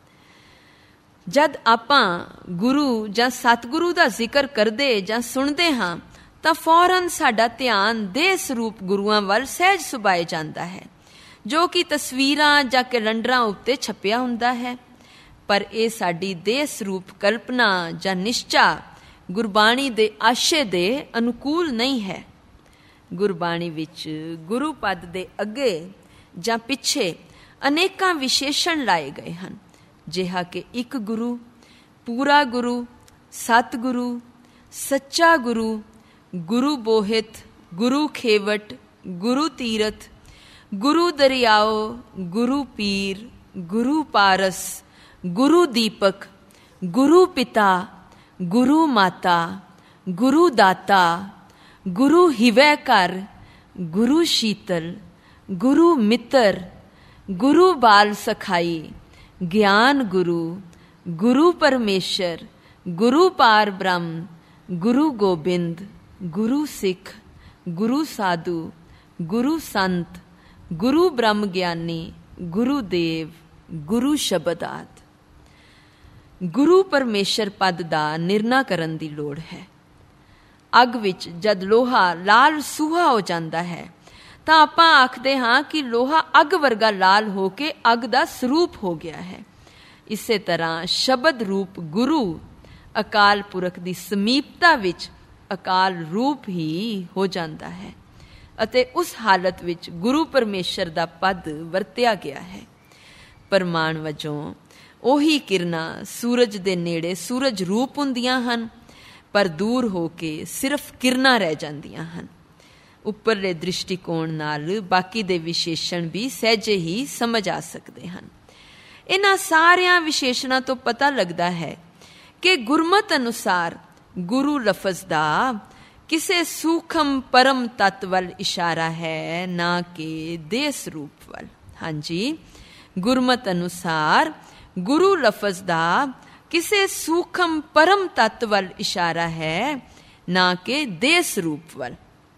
ਜਦ ਆਪਾਂ ਗੁਰੂ ਜਾਂ ਸਤਿਗੁਰੂ ਦਾ ਜ਼ਿਕਰ ਕਰਦੇ ਜਾਂ ਸੁਣਦੇ ਹਾਂ ਤਾਂ ਫੌਰਨ ਸਾਡਾ ਧਿਆਨ ਦੇਹ ਸਰੂਪ ਗੁਰੂਆਂ ਵੱਲ ਸਹਿਜ ਸੁਭਾਏ ਜਾਂਦਾ ਹੈ, ਜੋ ਕਿ ਤਸਵੀਰਾਂ ਜਾਂ ਕੈਲੰਡਰਾਂ ਉੱਤੇ ਛਪਿਆ ਹੁੰਦਾ ਹੈ। ਪਰ ਇਹ ਸਾਡੀ ਦੇਹ ਸਰੂਪ ਕਲਪਨਾ ਜਾਂ ਨਿਸ਼ਚਾ ਗੁਰਬਾਣੀ ਦੇ ਆਸ਼ੇ ਦੇ ਅਨੁਕੂਲ ਨਹੀਂ ਹੈ। ਗੁਰਬਾਣੀ ਵਿੱਚ ਗੁਰੂ ਪਦ ਦੇ ਅੱਗੇ ਜਾਂ ਪਿੱਛੇ ਅਨੇਕਾਂ ਵਿਸ਼ੇਸ਼ਣ ਲਾਏ ਗਏ ਹਨ, ਜਿਹਾ ਕਿ ਇੱਕ ਗੁਰੂ, ਪੂਰਾ ਗੁਰੂ, ਸਤਿਗੁਰੂ, ਸੱਚਾ ਗੁਰੂ, ਗੁਰੂ ਬੋਹਿਤ, ਗੁਰੂ ਖੇਵਟ, ਗੁਰੂ ਤੀਰਥ, ਗੁਰੂ ਦਰਿਆਓ, ਗੁਰੂ ਪੀਰ, ਗੁਰੂ ਪਾਰਸ, ਗੁਰੂ ਦੀਪਕ, ਗੁਰੂ ਪਿਤਾ, ਗੁਰੂ ਮਾਤਾ, ਗੁਰੂ ਦਾਤਾ, ਗੁਰੂ ਹਿਵੈ ਘਰ, ਗੁਰੂ ਸ਼ੀਤਲ, ਗੁਰੂ ਮਿੱਤਰ, ਗੁਰੂ ਬਾਲ ਸਖਾਈ, ਗਿਆਨ ਗੁਰੂ, ਗੁਰੂ ਪਰਮੇਸ਼ਰ, ਗੁਰੂ ਪਾਰ ਬ੍ਰਹਮ, ਗੁਰੂ ਗੋਬਿੰਦ, ਗੁਰੂ ਸਿੱਖ, ਗੁਰੂ ਸਾਧੂ, ਗੁਰੂ ਸੰਤ, ਗੁਰੂ ਬ੍ਰਹਮ ਗਿਆਨੀ, ਗੁਰੂ ਦੇਵ, ਗੁਰੂ ਸ਼ਬਦ ਆਦਿ। ਗੁਰੂ ਪਰਮੇਸ਼ਰ ਪਦ ਦਾ ਨਿਰਣਾ ਕਰਨ ਦੀ ਲੋੜ ਹੈ। ਅੱਗ ਵਿੱਚ ਜਦ ਲੋਹਾ ਲਾਲ ਸੂਹਾ ਹੋ ਜਾਂਦਾ ਹੈ ਤਾਂ ਆਪਾਂ ਆਖਦੇ ਹਾਂ ਕਿ ਲੋਹਾ ਅੱਗ ਵਰਗਾ ਲਾਲ ਹੋ ਕੇ ਅੱਗ ਦਾ ਸਰੂਪ ਹੋ ਗਿਆ ਹੈ। ਇਸੇ ਤਰ੍ਹਾਂ ਸ਼ਬਦ ਰੂਪ ਗੁਰੂ ਅਕਾਲ ਪੁਰਖ ਦੀ ਸਮੀਪਤਾ ਵਿੱਚ ਅਕਾਲ ਰੂਪ ਹੀ ਹੋ ਜਾਂਦਾ ਹੈ ਅਤੇ ਉਸ ਹਾਲਤ ਵਿੱਚ ਗੁਰੂ ਪਰਮੇਸ਼ਰ ਦਾ ਪਦ ਵਰਤਿਆ ਗਿਆ ਹੈ। ਪ੍ਰਮਾਣ ਵਜੋਂ ਉਹੀ ਕਿਰਨਾਂ ਸੂਰਜ ਦੇ ਨੇੜੇ ਸੂਰਜ ਰੂਪ ਹੁੰਦੀਆਂ ਹਨ, ਪਰ ਦੂਰ ਹੋ ਕੇ ਸਿਰਫ ਕਿਰਨਾਂ ਰਹਿ ਜਾਂਦੀਆਂ ਹਨ। ਉੱਪਰਲੇ ਦ੍ਰਿਸ਼ਟੀਕੋਣ ਨਾਲ ਬਾਕੀ ਦੇ ਵਿਸ਼ੇਸ਼ਣ ਵੀ ਸਹਿਜੇ ਹੀ ਸਮਝ ਆ ਸਕਦੇ ਹਨ। ਇਹਨਾਂ ਸਾਰਿਆਂ ਵਿਸ਼ੇਸ਼ਣਾਂ ਤੋਂ ਪਤਾ ਲੱਗਦਾ ਹੈ ਕਿ ਗੁਰਮਤਿ ਅਨੁਸਾਰ ਗੁਰੂ ਲਫ਼ਜ਼ ਦਾ ਕਿਸੇ ਸੂਖਮ ਪਰਮ ਤੱਤ ਵੱਲ ਇਸ਼ਾਰਾ ਹੈ, ਨਾ ਕਿ ਦੇਹ ਸਰੂਪ ਵੱਲ। ਹਾਂਜੀ, ਗੁਰਮਤਿ ਅਨੁਸਾਰ ਗੁਰੂ ਲਫ਼ਜ਼ ਦਾ ਕਿਸੇ ਸੂਖਮ ਪਰਮ ਤੱਤ ਵੱਲ ਇਸ਼ਾਰਾ ਹੈ, ਨਾ ਕਿ ਦੇਹ ਸਰੂਪ ਵੱਲ।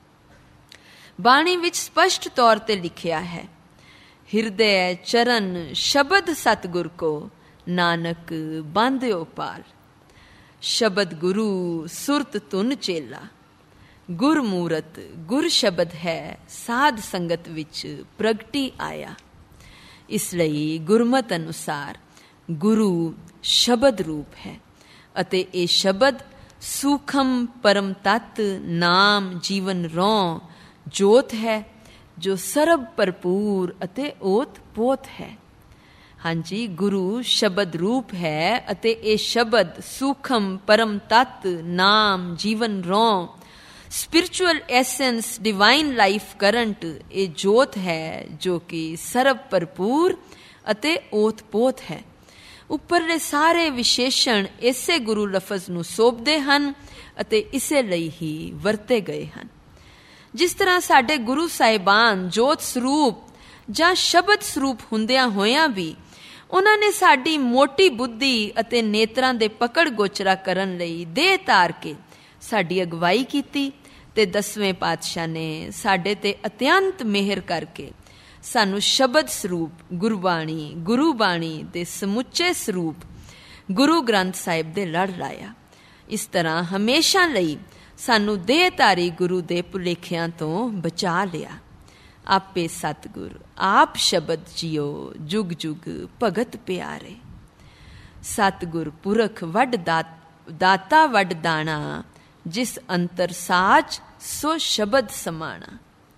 ਬਾਣੀ ਵਿੱਚ ਸਪਸ਼ਟ ਤੌਰ ਤੇ ਲਿਖਿਆ ਹੈ, ਹਿਰਦੈ ਚਰਨ ਸ਼ਬਦ ਸਤਿਗੁਰ ਕੋ, ਨਾਨਕ ਬਾਂਧਿਓ ਪਾਲ। ਸ਼ਬਦ ਗੁਰੂ ਸੁਰਤ ਧੁਨ ਚੇਲਾ, ਗੁਰ ਮੂਰਤ ਗੁਰ ਸ਼ਬਦ ਹੈ, ਸਾਧ ਸੰਗਤ ਵਿੱਚ ਪ੍ਰਗਟੀ ਆਇਆ। ਇਸ ਲਈ ਗੁਰਮਤਿ ਅਨੁਸਾਰ ਗੁਰੂ ਸ਼ਬਦ ਰੂਪ ਹੈ ਅਤੇ ਇਹ ਸ਼ਬਦ ਸੂਖਮ ਪਰਮ ਤੱਤ ਨਾਮ ਜੀਵਨ ਰੌ ਜੋਤ ਹੈ, ਜੋ ਸਰਬ ਭਰਪੂਰ ਅਤੇ ਓਤ ਪੋਤ ਹੈ। ਹਾਂਜੀ, ਗੁਰੂ ਸ਼ਬਦ ਰੂਪ ਹੈ ਅਤੇ ਇਹ ਸ਼ਬਦ ਸੂਖਮ ਪਰਮ ਤੱਤ ਨਾਮ ਜੀਵਨ ਰੌ spiritual essence divine life current ਇਹ ਜੋਤ ਹੈ, ਜੋ ਕਿ ਸਰਬ ਭਰਪੂਰ ਅਤੇ ਓਤ ਪੋਤ ਹੈ। ਉੱਪਰਲੇ ਸਾਰੇ ਵਿਸ਼ੇਸ਼ਣ ਇਸੇ ਗੁਰੂ ਲਫ਼ਜ਼ ਨੂੰ ਸੋਭਦੇ ਹਨ ਅਤੇ ਇਸੇ ਲਈ ਹੀ ਵਰਤੇ ਗਏ ਹਨ। ਜਿਸ ਤਰ੍ਹਾਂ ਸਾਡੇ ਗੁਰੂ ਸਾਹਿਬਾਨ ਜੋਤ ਸਰੂਪ ਜਾਂ ਸ਼ਬਦ ਸਰੂਪ ਹੁੰਦਿਆਂ ਹੋਇਆਂ ਵੀ ਉਹਨਾਂ ਨੇ ਸਾਡੀ ਮੋਟੀ ਬੁੱਧੀ ਅਤੇ ਨੇਤਰਾਂ ਦੇ ਪਕੜ ਗੋਚਰਾ ਕਰਨ ਲਈ ਦੇਹ ਧਾਰ ਕੇ ਸਾਡੀ ਅਗਵਾਈ ਕੀਤੀ ਤੇ ਦਸਵੇਂ ਪਾਤਸ਼ਾਹ ਨੇ ਸਾਡੇ ਤੇ ਅਤਿਅੰਤ ਮਿਹਰ ਕਰਕੇ ਸਾਨੂੰ ਸ਼ਬਦ ਸਰੂਪ ਗੁਰਬਾਣੀ, ਗੁਰੂ ਬਾਣੀ ਦੇ ਸਮੁੱਚੇ ਸਰੂਪ ਗੁਰੂ ਗ੍ਰੰਥ ਸਾਹਿਬ ਦੇ ਲੜ ਲਾਇਆ। ਇਸ ਤਰ੍ਹਾਂ ਹਮੇਸ਼ਾ ਲਈ ਸਾਨੂੰ ਦੇਹਧਾਰੀ ਗੁਰੂ ਦੇ ਭੁਲੇਖਿਆਂ ਤੋਂ ਬਚਾ ਲਿਆ। ਆਪੇ ਸਤਿਗੁਰ ਆਪ ਸ਼ਬਦ ਜੀਓ, ਜੁਗ ਜੁਗ ਭਗਤ ਪਿਆਰੇ। ਸਤਿਗੁਰ ਪੁਰਖ ਵੱਡ ਦਾਤਾ ਵੱਡ ਦਾਣਾ, ਜਿਸ ਅੰਤਰ ਸਾਚ ਸੋ ਸ਼ਬਦ ਸਮਾਣਾ।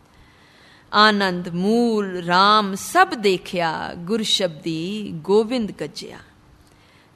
ਆਨੰਦ ਮੂਲ ਰਾਮ ਸਭ ਦੇਖਿਆ, ਗੁਰ ਸ਼ਬਦੀ ਗੋਬਿੰਦ ਗੱਜਿਆ।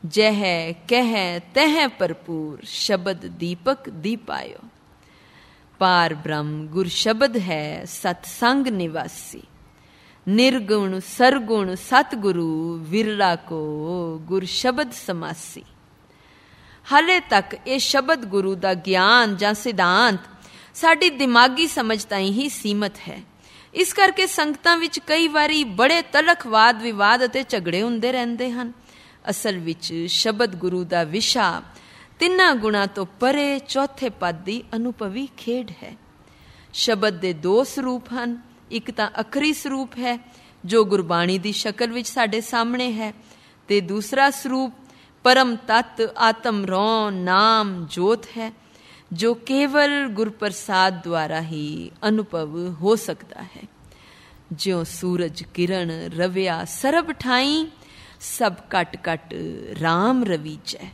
ਜਹ ਕਹਿ ਤਹ ਭਰਪੂਰ, ਸ਼ਬਦ ਦੀਪਕ ਦੀਪਾਇਓ। पार ब्रह्म गुर शब्द है सतसंग निवासी। निर्गुण सरगुण सतगुरु विरला को गुर शब्द समासी। हाले तक ये शब्द गुरु का ज्ञान जां सिद्धांत साडी दिमागी समझ ताईं ही सीमित है। इस करके संगतां विच कई वारी बड़े तलख वाद विवाद अते झगड़े हुंदे रहिंदे हन। असल विच शब्द गुरु का विशा तिन्ना गुणा तो परे चौथे पद की अनुभवी खेड है। शब्द दे दो स्वरूप हैं। एक तां अखरी स्वरूप है जो गुरबाणी की शक्ल विच साडे सामने है, ते दूसरा स्वरूप परम तत्त आत्म रौन नाम जोत है जो केवल गुरप्रसाद द्वारा ही अनुभव हो सकता है। ज्यों सूरज किरण रविया सरब ठाई सब कट कट राम रवीजै।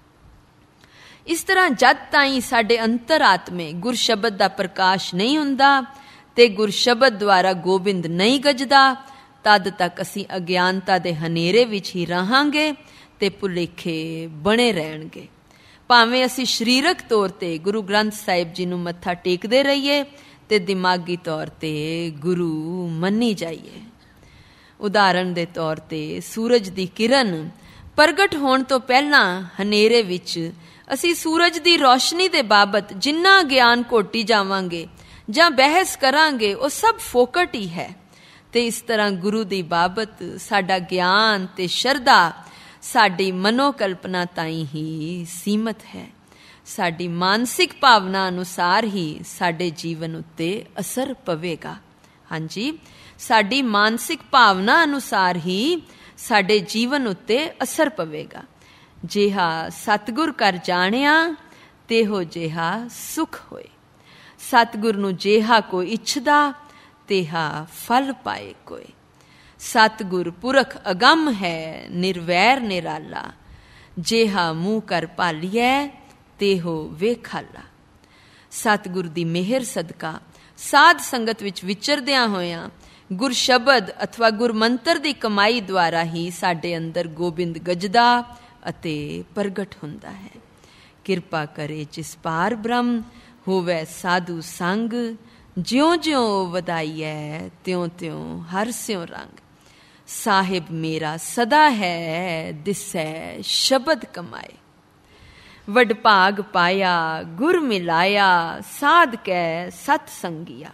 इस तरह जद ताईं साडे अंतर आत्मे गुर शब्द का प्रकाश नहीं हुंदा ते गुर शब्द द्वारा गोबिंद नहीं गजदा, तद तक असीं अज्ञानता दे हनेरे विच ही रहांगे ते भुलेखे बने रहणगे। भावें असीं शरीरक तौर ते गुरु ग्रंथ साहिब जी नूं मत्था टेकदे रहीए ते दिमागी तौर ते गुरु मन्नी जाइए। उदाहरण दे तौर ते सूरज दी किरण प्रगट होण तो पहलां हनेरे विच असीं सूरज दी रोशनी दे बाबत जिन्ना ज्ञान घोटी जावांगे जां बहस करांगे वो सब फोकट ही है। ते इस तरह गुरु दी बाबत साडा ज्ञान ते शरधा साडी मनोकल्पना ताईं ही सीमित है। साडी मानसिक भावना अनुसार ही साडे जीवन उत्ते असर पवेगा। हाँ जी, साडी मानसिक भावना अनुसार ही साडे जीवन उत्ते असर पवेगा। जिहा सतगुर कर जाणिया तेहो जिहा सुख होए। सतगुर नूं जिहा कोई इच्छदा तेहा फल पाए कोई। सतगुर पुरख अगम है निर्वैर निराला। जिहा मूँह कर भालिए तेहो वेखाला। सतगुर दी मेहर सदका साध संगत विच विचरदियां होयां गुर शब्द अथवा गुर मंत्र दी कमाई द्वारा ही साडे अंदर गोबिंद गजदा अते प्रगट हुंदा है। किरपा करे जिस पार ब्रह्म होवे साधु संग। ज्यों ज्यों वधाईए त्यों त्यों हर स्यों रंग। साहिब मेरा सदा है दिसै शब्द कमाए। वड भाग पाया गुर मिलाया साध कै सत संगिया।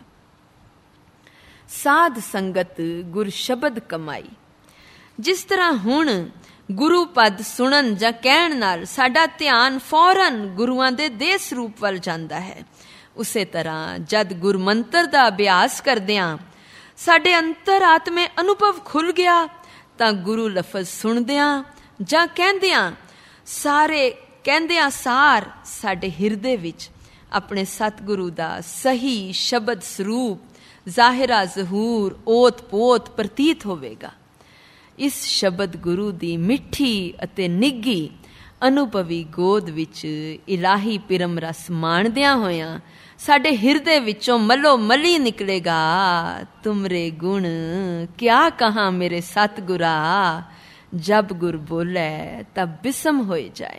साध संगत गुर शब्द कमाई। जिस तरह हुण गुरु पद सुनन जां कहण नाल साडा ध्यान फौरन गुरुआं दे देह स्वरूप वल जांदा है, उसे तरह जद गुर मंत्र दा अभ्यास करदियां साडे अंतर आत्मे अनुभव खुल गया तां गुरु लफज सुनदियां जां कहंदियां सारे कहंदियां सार साडे हिरदे विच अपने सतगुरु दा सही शब्द स्वरूप जाहिरा जहूर ओत पोत प्रतीत होवेगा। इस शब्द गुरु दी मिठी अते निੱਘੀ अनुभवी गोद विच इलाही पिरम रस माणदियां होयां साडे हिरदे विचों मलो मली निकलेगा। तुमरे गुण क्या कहाँ मेरे सतगुरा। जब गुर बोले तब बिसम होए जाए।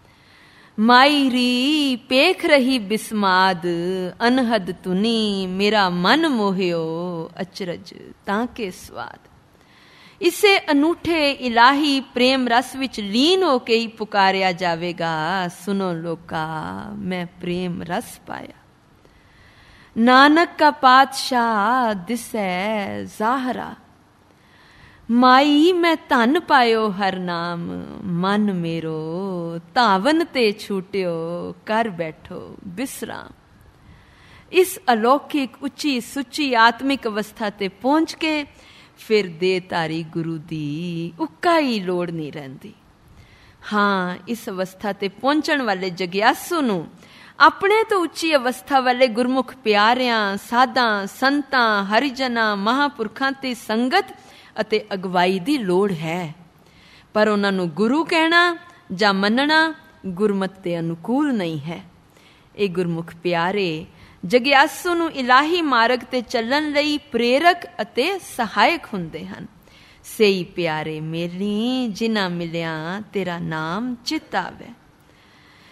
माई री पेख रही बिस्माद अनहद तुनी मेरा मन मोहियो अचरज ताके स्वाद। इसे अनूठे इलाही प्रेम रस विच लीन होके ही पुकारिया जावेगा। सुनो लोका मैं प्रेम रस पाया। नानक का पातशाह दिसै जाहरा। माई मैं धन पायो हर नाम मन मेरो धावन ते छूटियो कर बैठो विश्राम। इस अलौकिक उच्ची सुच्ची आत्मिक अवस्था ते पहुंच के फिर देहधारी गुरु दी उक्का ही लोड़ नहीं रहिंदी। हाँ, इस अवस्था ते पहुंचण वाले जग्यासू नूं अपने तो उच्ची अवस्था वाले गुरमुख प्यारियां साधां संतां हरिजनां महापुरखां ते संगत ਅਤੇ ਅਗਵਾਈ ਦੀ ਲੋੜ ਹੈ, ਪਰ ਉਹਨਾਂ ਨੂੰ ਗੁਰੂ ਕਹਿਣਾ ਜਾਂ ਮੰਨਣਾ ਗੁਰਮਤ ਦੇ ਅਨੁਕੂਲ ਨਹੀਂ ਹੈ। ਇਹ ਗੁਰਮੁਖ ਪਿਆਰੇ ਜਗਿਆਸੂ ਨੂੰ ਇਲਾਹੀ ਮਾਰਗ ਤੇ ਚੱਲਣ ਲਈ ਪ੍ਰੇਰਕ ਅਤੇ ਸਹਾਇਕ ਹੁੰਦੇ ਹਨ। ਸਈ ਪਿਆਰੇ ਮੇਲੀ ਜਿਨ੍ਹਾਂ ਮਿਲਿਆ ਤੇਰਾ ਨਾਮ ਚਿਤ ਆਵੇ।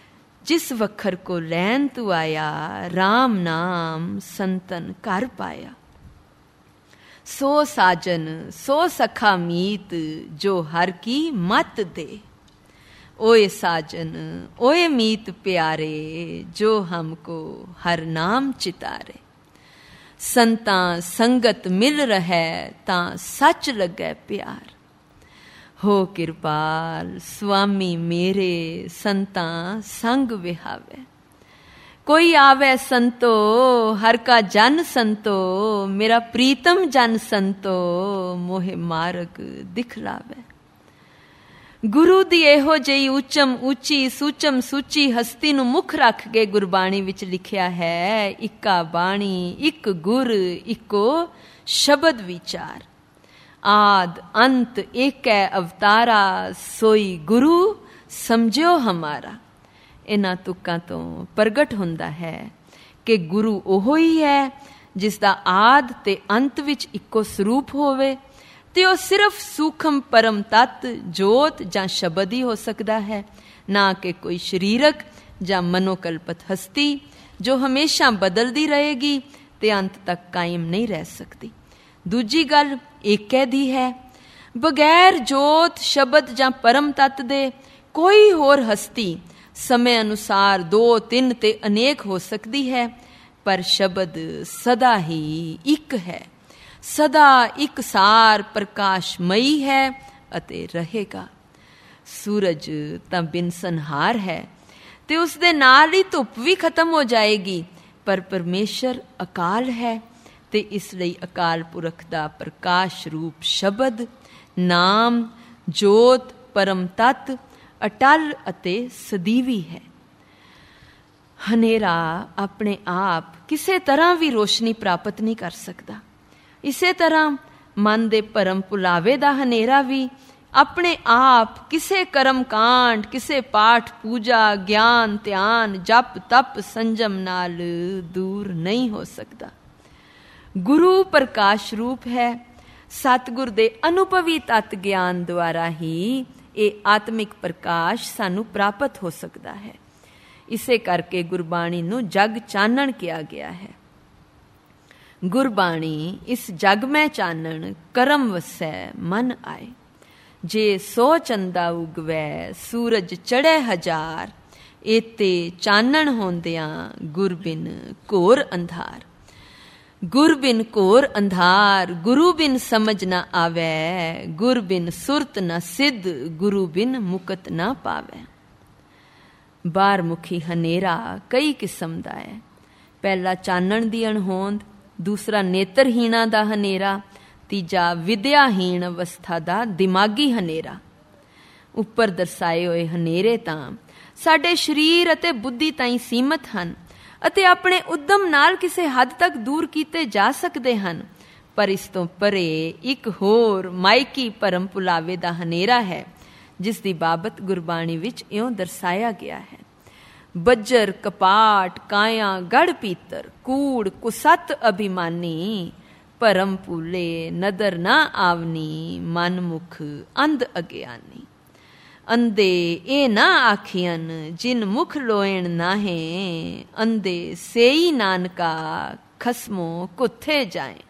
जिस वखर को लैन तू आया, राम नाम संतन घर पाया। सो साजन सो सखा मीत, जो हर की मत दे। ओए साजन ओए मीत प्यारे, जो हमको हर नाम चितारे। संतां संगत मिल रहे, तां सच लगे प्यार। हो किरपाल स्वामी मेरे, संतां संग विहावे। कोई आवे संतो, हर का जन संतो, मेरा प्रीतम जन संतो, मोहे मार्ग दिखलावे। गुरु दी एहो जई उचम ऊची सूचम सूची हस्ती नूं मुख रख के गुरबाणी विच लिखिया है, इक्का बाणी इक गुर इको शब्द विचार। आद अंत एक अवतारा, सोई गुरु समझियो हमारा। इन्हां तुकां तों प्रगट हुंदा है कि गुरु ओहो ही है जिस दा आद ते अंत विच इक्को स्वरूप होवे, ते ਉਹ सिर्फ सूखम परम तत्त जोत ਜਾਂ शब्द ही हो सकता है, ना कि कोई शरीरक ਜਾਂ मनोकल्पित हस्ती जो हमेशा बदलती रहेगी ते अंत तक कायम नहीं रह सकती। दूजी गल एकै दी है, बगैर जोत शब्द ਜਾਂ परम तत्त दे कोई होर हस्ती समय अनुसार दो तीन ते अनेक हो सकती है, पर शब्द सदा ही एक है, सदा एक सार प्रकाशमयी है अते रहेगा। सूरज तां बिनसनहार है ते उसदे नाल ही धुप भी खत्म हो जाएगी, पर परमेश्वर अकाल है ते इसलिए अकाल पुरख दा प्रकाश रूप शब्द नाम जोत परम तत्त अटल अते सदीवी है। हनेरा अपने आप किसी तरह भी रोशनी प्राप्त नहीं कर सकता। इसे तरह मन दे परम भुलावे दा हनेरा भी अपने आप किसे कर्म कांड किसे पाठ पूजा ज्ञान ध्यान जप तप संजम नाल दूर नहीं हो सकता। गुरु प्रकाश रूप है। सतगुर दे अनुभवी तत् ज्ञान द्वारा ही ये आत्मिक प्रकाश सानू प्राप्त हो सकता है। इसे करके गुरबाणी नू जग चानण किया गया है। गुरबाणी इस जग में चानण करम वसै मन आए। जे सौ चंदा उगवै सूरज चढ़े हजार, एते चानण होंदियां गुर बिन घोर अंधार। गुर बिन घोर अंधार गुरु बिन समझ न आवे, गुर बिन सुरत न सिद्ध गुरु बिन मुकत न पावे। बारमुखी हनेरा कई किस्म दा है। पहला चानण दी अणहोंद, दूसरा नेत्रहीणा दा हनेरा, तीजा विद्याहीन अवस्था दा दिमागी हनेरा। उपर दर्शाए होए हनेरे तां साडे शरीर अते बुद्धि ताईं सीमित हन ਅਤੇ ਆਪਣੇ ਉਦਮ ਨਾਲ ਕਿਸੇ ਹੱਦ ਤੱਕ ਦੂਰ ਕੀਤੇ ਜਾ ਸਕਦੇ ਹਨ, ਪਰ ਇਸ ਤੋਂ ਪਰੇ ਇੱਕ ਹੋਰ ਮਾਇਕੀ ਭਰਮ ਭੁਲਾਵੇ ਦਾ ਹਨੇਰਾ ਹੈ, ਜਿਸ ਦੀ ਬਾਬਤ ਗੁਰਬਾਣੀ ਵਿੱਚ ਇਉਂ ਦਰਸਾਇਆ ਗਿਆ ਹੈ। ਬੱਜਰ ਕਪਾਟ ਕਾਇਆ ਗੜ ਪੀਤਰ, ਕੂੜ ਕੁਸਤ ਅਭਿਮਾਨੀ, ਭਰਮ ਭੂਲੇ ਨਦਰ ਨਾ ਆਵਨੀ, ਮਨ ਮੁਖ ਅੰਧ ਅਗਿਆਨੀ। अंधे ए ना आखियन जिन मुख लोयण नाहे, अंधे सेई नानका खसमो कुत्थे जाए।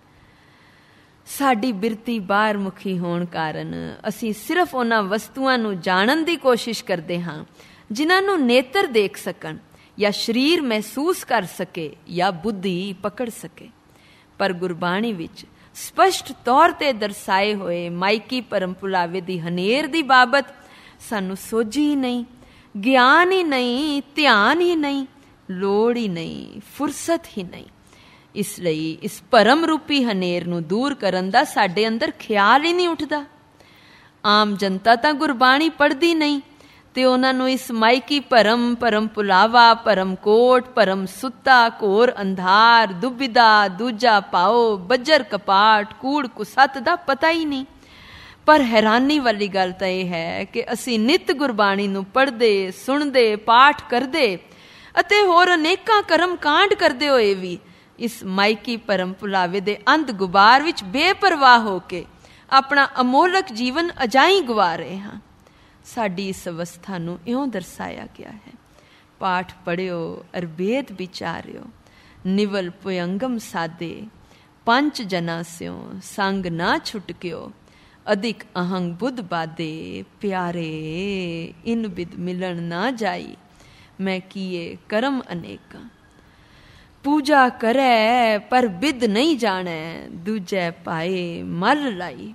साडी बिरती बाहरमुखी होण कारण असी सिर्फ उन्हां वस्तुआं नूं जाणन दी कोशिश करते हाँ जिन्हां नूं नेत्र देख सकन या शरीर महसूस कर सके या बुद्धि पकड़ सके। पर गुरबाणी विच स्पष्ट तौर ते दर्शाए होए माइकी परम भुलावे दी हनेर दी बाबत सानू सोझी ही नहीं, ज्ञान ही नहीं, ध्यान ही नहीं, लोड़ ही नहीं, फुरसत ही नहीं। इसलिए इस भरम रूपी हनेर नूं दूर करन दा साडे अंदर ख्याल ही नहीं उठदा। आम जनता तां गुरबाणी पढ़दी नहीं ते उन्हां नूं इस माइकी भरम भरम भुलावा भरम कोट भरम सुत्ता घोर अंधार दुबिधा दूजा पाओ बज्जर कपाट कूड़ कुसत दा पता ही नहीं। पर हैरानी वाली गल तो यह है कि असी नित गुरबाणी नूं पढ़दे सुणदे पाठ करदे अते होर अनेकां कर्म कांड करदे होए भी इस माइकी परम भुलावे दे अंध गुबार विच बेपरवाह हो के अपना अमोलक जीवन अजाई गवा रहे हाँ। साडी इस अवस्था नूं इउं दर्शाया गया है। पाठ पढ़ियो अर वेद विचारियो, निवल पुयंगम साधे, पंच जना स्यों संग ना छुटक्यो, अधिक अहंग बुद्ध बादे, प्यारे इन बिद मिलन ना जाई, मैं किए कर्म अनेका। पूजा करे पर बिद नहीं जाने, दूजे पाए मल लाई।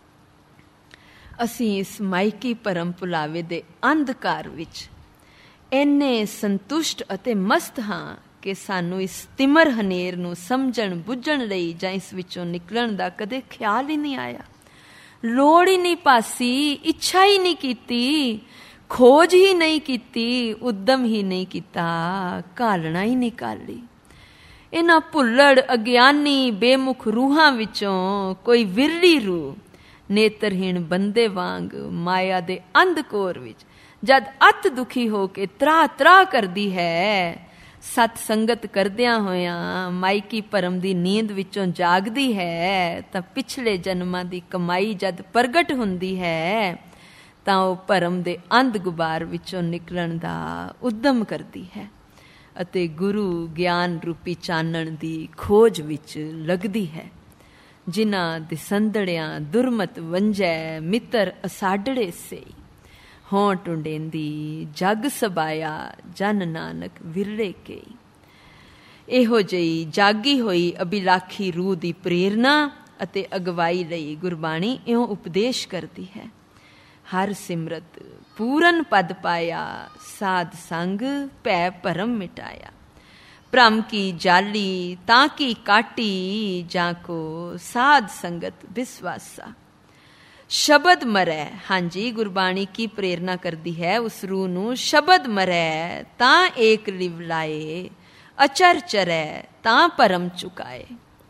ਅਸੀਂ ਇਸ ਮਾਇਕੀ ਭਰਮ ਭੁਲਾਵੇ ਦੇ ਅੰਧਕਾਰ ਵਿੱਚ ਇੰਨੇ ਸੰਤੁਸ਼ਟ ਅਤੇ ਮਸਤ ਹਾਂ ਕਿ ਸਾਨੂੰ ਇਸ ਤਿਮਰ ਹਨੇਰ ਨੂੰ ਸਮਝਣ ਬੁੱਝਣ ਲਈ ਜਾਂ ਇਸ ਵਿੱਚੋਂ ਨਿਕਲਣ ਦਾ ਕਦੇ ਖਿਆਲ ਹੀ ਨਹੀਂ ਆਇਆ। ਲੋੜ ਹੀ ਨਹੀਂ ਪਾਸੀ, ਇੱਛਾ ਹੀ ਨਹੀਂ ਕੀਤੀ, ਖੋਜ ਹੀ ਨਹੀਂ ਕੀਤੀ, ਉਦਮ ਹੀ ਨਹੀਂ ਕੀਤਾ, ਘਾਲਣਾ ਹੀ ਨਹੀਂ ਘਾਲੀ। ਇਹਨਾਂ ਭੁੱਲੜ ਅਗਿਆਨੀ ਬੇਮੁਖ ਰੂਹਾਂ ਵਿੱਚੋਂ ਕੋਈ ਵਿਰਲੀ ਰੂਹ ਨੇਤਰਹੀਣ ਬੰਦੇ ਵਾਂਗ ਮਾਇਆ ਦੇ ਅੰਧਕੋਰ ਵਿੱਚ ਜਦ ਅਤ ਦੁਖੀ ਹੋ ਕੇ ਤਰਾ ਤਰਾ ਕਰਦੀ ਹੈ, ਸਤ ਸੰਗਤ ਕਰਦਿਆਂ ਹੋਇਆਂ ਮਾਇਕੀ ਭਰਮ ਦੀ ਨੀਂਦ ਵਿੱਚੋਂ ਜਾਗਦੀ ਹੈ, ਤਾਂ ਪਿਛਲੇ ਜਨਮਾਂ ਦੀ ਕਮਾਈ ਜਦ ਪ੍ਰਗਟ ਹੁੰਦੀ ਹੈ ਤਾਂ ਉਹ ਭਰਮ ਦੇ ਅੰਧ ਗੁਬਾਰ ਵਿੱਚੋਂ ਨਿਕਲਣ ਦਾ ਉਦਮ ਕਰਦੀ ਹੈ ਅਤੇ ਗੁਰੂ ਗਿਆਨ ਰੂਪੀ ਚਾਨਣ ਦੀ ਖੋਜ ਵਿੱਚ ਲੱਗਦੀ ਹੈ। ਜਿਨ੍ਹਾਂ ਦਿਸੰਦੜਿਆਂ ਦੁਰਮਤ ਵੰਜੈ, ਮਿੱਤਰ ਅਸਾਡੜੇ ਸੇ, ਹੋਂ ਟੁੰਡੇਂਦੀ ਜਗ ਸਬਾਇਆ, ਜਨ ਨਾਨਕ ਵਿਰਲੇ ਕੇਈ। ਇਹੋ ਜਿਹੀ ਜਾਗੀ ਹੋਈ ਅਭਿਲਾਖੀ ਰੂਹ ਦੀ ਪ੍ਰੇਰਨਾ ਅਤੇ ਅਗਵਾਈ ਲਈ ਗੁਰਬਾਣੀ ਇਉਂ ਉਪਦੇਸ਼ ਕਰਦੀ ਹੈ। ਹਰ ਸਿਮਰਤ ਪੂਰਨ ਪਦ ਪਾਇਆ, ਸਾਧ ਸੰਗ ਭੈ ਭਰਮ ਮਿਟਾਇਆ। ਭ੍ਰਮ ਕੀ ਜਾਲੀ ਤਾਂ ਕੀ ਕਾਟੀ, ਜਾਂ ਕੋ ਸਾਧ ਸੰਗਤ ਵਿਸਵਾਸਾ। ਸ਼ਬਦ ਮਰੈ, ਹਾਂਜੀ ਗੁਰਬਾਣੀ ਕੀ ਪ੍ਰੇਰਨਾ ਕਰਦੀ ਹੈ ਉਸ ਰੂਹ ਨੂੰ, ਸ਼ਬਦ ਮਰੈ ਤਾਂ ਏਕ ਲਿਵ ਲਾਏ, ਅਚਰ ਚਰੈ ਤਾਂ ਭਰਮ ਚੁਕਾਏ।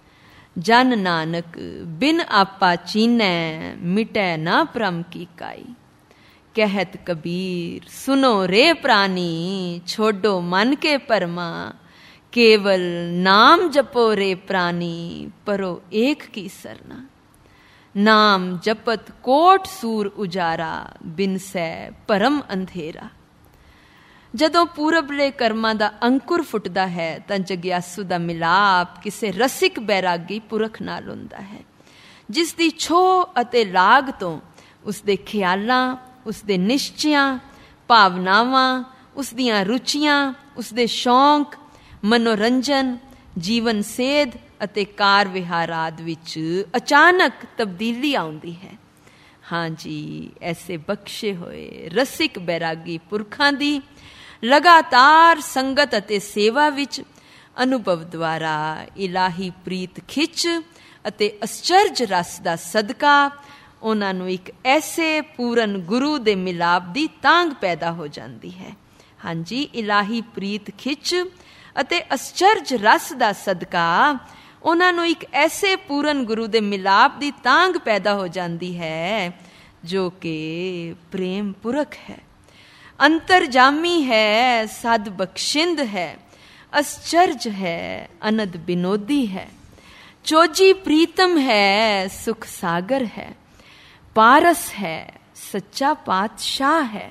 ਜਨ ਨਾਨਕ ਬਿਨ ਆਪਾ ਚੀਨੈ, ਮਿਟੈ ਨਾ ਭ੍ਰਮ ਕੀ ਕਾਈ। ਕਹਿਤ ਕਬੀਰ ਸੁਨੋ ਰੇ ਪ੍ਰਾਨੀ, ਛੋਡੋ ਮਨ ਕੇ ਪਰਮਾ, केवल नाम जपो रे प्राणी, परो एक की सरना। नाम जपत कोट सूर उजारा, बिन सै परम अंधेरा। ਜਦੋਂ ਪੂਰਬਲੇ ਕਰਮਾਂ ਦਾ ਅੰਕੁਰ ਫੁੱਟਦਾ ਹੈ ਤਾਂ ਜਗਿਆਸੂ ਦਾ ਮਿਲਾਪ ਕਿਸੇ ਰਸਿਕ ਬੈਰਾਗੀ ਪੁਰਖ ਨਾਲ ਹੁੰਦਾ ਹੈ, ਜਿਸ ਦੀ ਛੋਹ ਅਤੇ ਲਾਗ ਤੋਂ ਉਸ ਦੇ ਖਿਆਲਾਂ, ਉਸ ਦੇ ਨਿਸ਼ਚਿਆਂ, ਭਾਵਨਾਵਾਂ, ਉਸ ਦੀਆਂ ਰੁਚੀਆਂ, ਉਸ ਦੇ ਸ਼ੌਂਕ, ਮਨੋਰੰਜਨ, ਜੀਵਨ ਸੇਧ ਅਤੇ ਕਾਰ ਵਿਹਾਰ ਆਦਿ ਵਿੱਚ ਅਚਾਨਕ ਤਬਦੀਲੀ ਆਉਂਦੀ ਹੈ। ਹਾਂਜੀ, ਐਸੇ ਬਖਸ਼ੇ ਹੋਏ ਰਸਿਕ ਬੈਰਾਗੀ ਪੁਰਖਾਂ ਦੀ ਲਗਾਤਾਰ ਸੰਗਤ ਅਤੇ ਸੇਵਾ ਵਿੱਚ ਅਨੁਭਵ ਦੁਆਰਾ ਇਲਾਹੀ ਪ੍ਰੀਤ ਖਿੱਚ ਅਤੇ ਅਸਚਰਜ ਰਸ ਦਾ ਸਦਕਾ ਉਹਨਾਂ ਨੂੰ ਇੱਕ ਐਸੇ ਪੂਰਨ ਗੁਰੂ ਦੇ ਮਿਲਾਪ ਦੀ ਤਾਂਘ ਪੈਦਾ ਹੋ ਜਾਂਦੀ ਹੈ। ਹਾਂਜੀ, ਇਲਾਹੀ ਪ੍ਰੀਤ ਖਿੱਚ ਅਤੇ ਅਸਚਰਜ ਰਸ ਦਾ ਸਦਕਾ ਉਹਨਾਂ ਨੂੰ ਇੱਕ ਐਸੇ ਪੂਰਨ ਗੁਰੂ ਦੇ ਮਿਲਾਪ ਦੀ ਤਾਂਘ ਪੈਦਾ ਹੋ ਜਾਂਦੀ ਹੈ ਜੋ ਕਿ ਪ੍ਰੇਮ ਪੁਰਖ ਹੈ, ਅੰਤਰਜਾਮੀ ਹੈ, ਸਦ ਬਖਸ਼ਿੰਦ ਹੈ, ਅਸਚਰਜ ਹੈ, ਅਨੰਦ ਬਿਨੋਦੀ ਹੈ, ਚੋਜੀ ਪ੍ਰੀਤਮ ਹੈ, ਸੁਖ ਸਾਗਰ ਹੈ, ਪਾਰਸ ਹੈ, ਸੱਚਾ ਪਾਤਸ਼ਾਹ ਹੈ,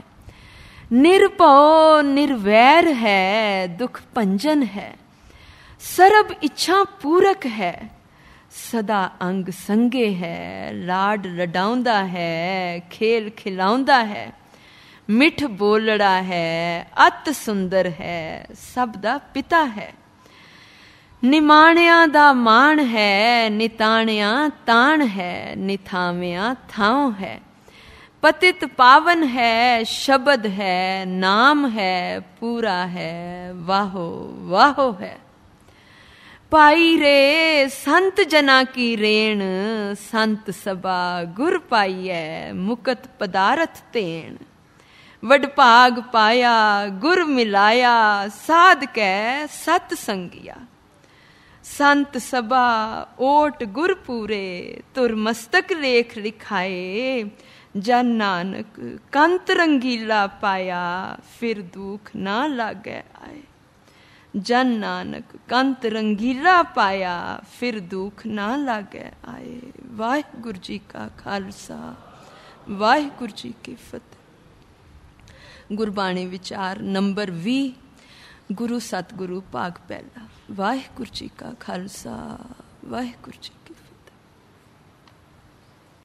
ਨਿਰਭਉ ਨਿਰਵੈਰ ਹੈ, ਦੁਖ ਭੰਜਨ ਹੈ, ਸਰਬ ਇੱਛਾ ਪੂਰਕ ਹੈ, ਸਦਾ ਅੰਗ ਸੰਗੇ ਹੈ, ਲਾਡ ਲਡਾਉਂਦਾ ਹੈ, ਖੇਲ ਖਿਲਾਉਂਦਾ ਹੈ, ਮਿੱਠ ਬੋਲੜਾ ਹੈ, ਅਤ ਸੁੰਦਰ ਹੈ, ਸਭ ਦਾ ਪਿਤਾ ਹੈ, ਨਿਮਾਣਿਆਂ ਦਾ ਮਾਣ ਹੈ, ਨਿਤਾਣਿਆਂ ਤਾਣ ਹੈ, ਨਿਥਾਵਿਆਂ ਥਾਂ ਹੈ, ਪਤਿਤ ਪਾਵਨ ਹੈ, ਸ਼ਬਦ ਹੈ, ਨਾਮ ਹੈ, ਪੂਰਾ ਹੈ, ਵਾਹੋ ਵਾਹੋ ਹੈ। ਪਾਈ ਰੇ ਸੰਤ ਜਨਾ ਕੀ ਰੇਣ, ਸੰਤ ਸਭਾ ਗੁਰ ਪਾਈਐ, ਮੁਕਤ ਪਦਾਰਥ ਤੇਣ। ਵਡਭਾਗ ਪਾਇਆ ਗੁਰ ਮਿਲਾਇਆ, ਸਾਧ ਕੈ ਸਤ ਸੰਗਿਆ। ਸੰਤ ਸਭਾ ਓਟ ਗੁਰ ਪੂਰੇ, ਤੁਰ ਮਸਤਕ ਲੇਖ ਲਿਖਾਏ। ਜਨ ਨਾਨਕ ਕੰਤ ਰੰਗੀਲਾ ਪਾਇਆ, ਫਿਰ ਦੁਖ ਨਾ ਲਾਗੈ ਆਏ। ਜਨ ਨਾਨਕ ਕੰਤ ਰੰਗੀਲਾ ਪਾਇਆ, ਫਿਰ ਦੁਖ ਨਾ ਲਾਗੈ ਆਏ। ਵਾਹਿਗੁਰੂ ਜੀ ਕਾ ਖਾਲਸਾ, ਵਾਹਿਗੁਰੂ ਜੀ ਕੀ ਫਤਿਹ। ਗੁਰਬਾਣੀ ਵਿਚਾਰ ਨੰਬਰ ਵੀਹ, ਗੁਰੂ ਸਤਿਗੁਰੂ ਭਾਗ ਪਹਿਲਾ। ਵਾਹਿਗੁਰੂ ਜੀ ਕਾ ਖਾਲਸਾ, ਵਾਹਿਗੁਰੂ ਜੀ ਕੀ ਫਤਿਹ।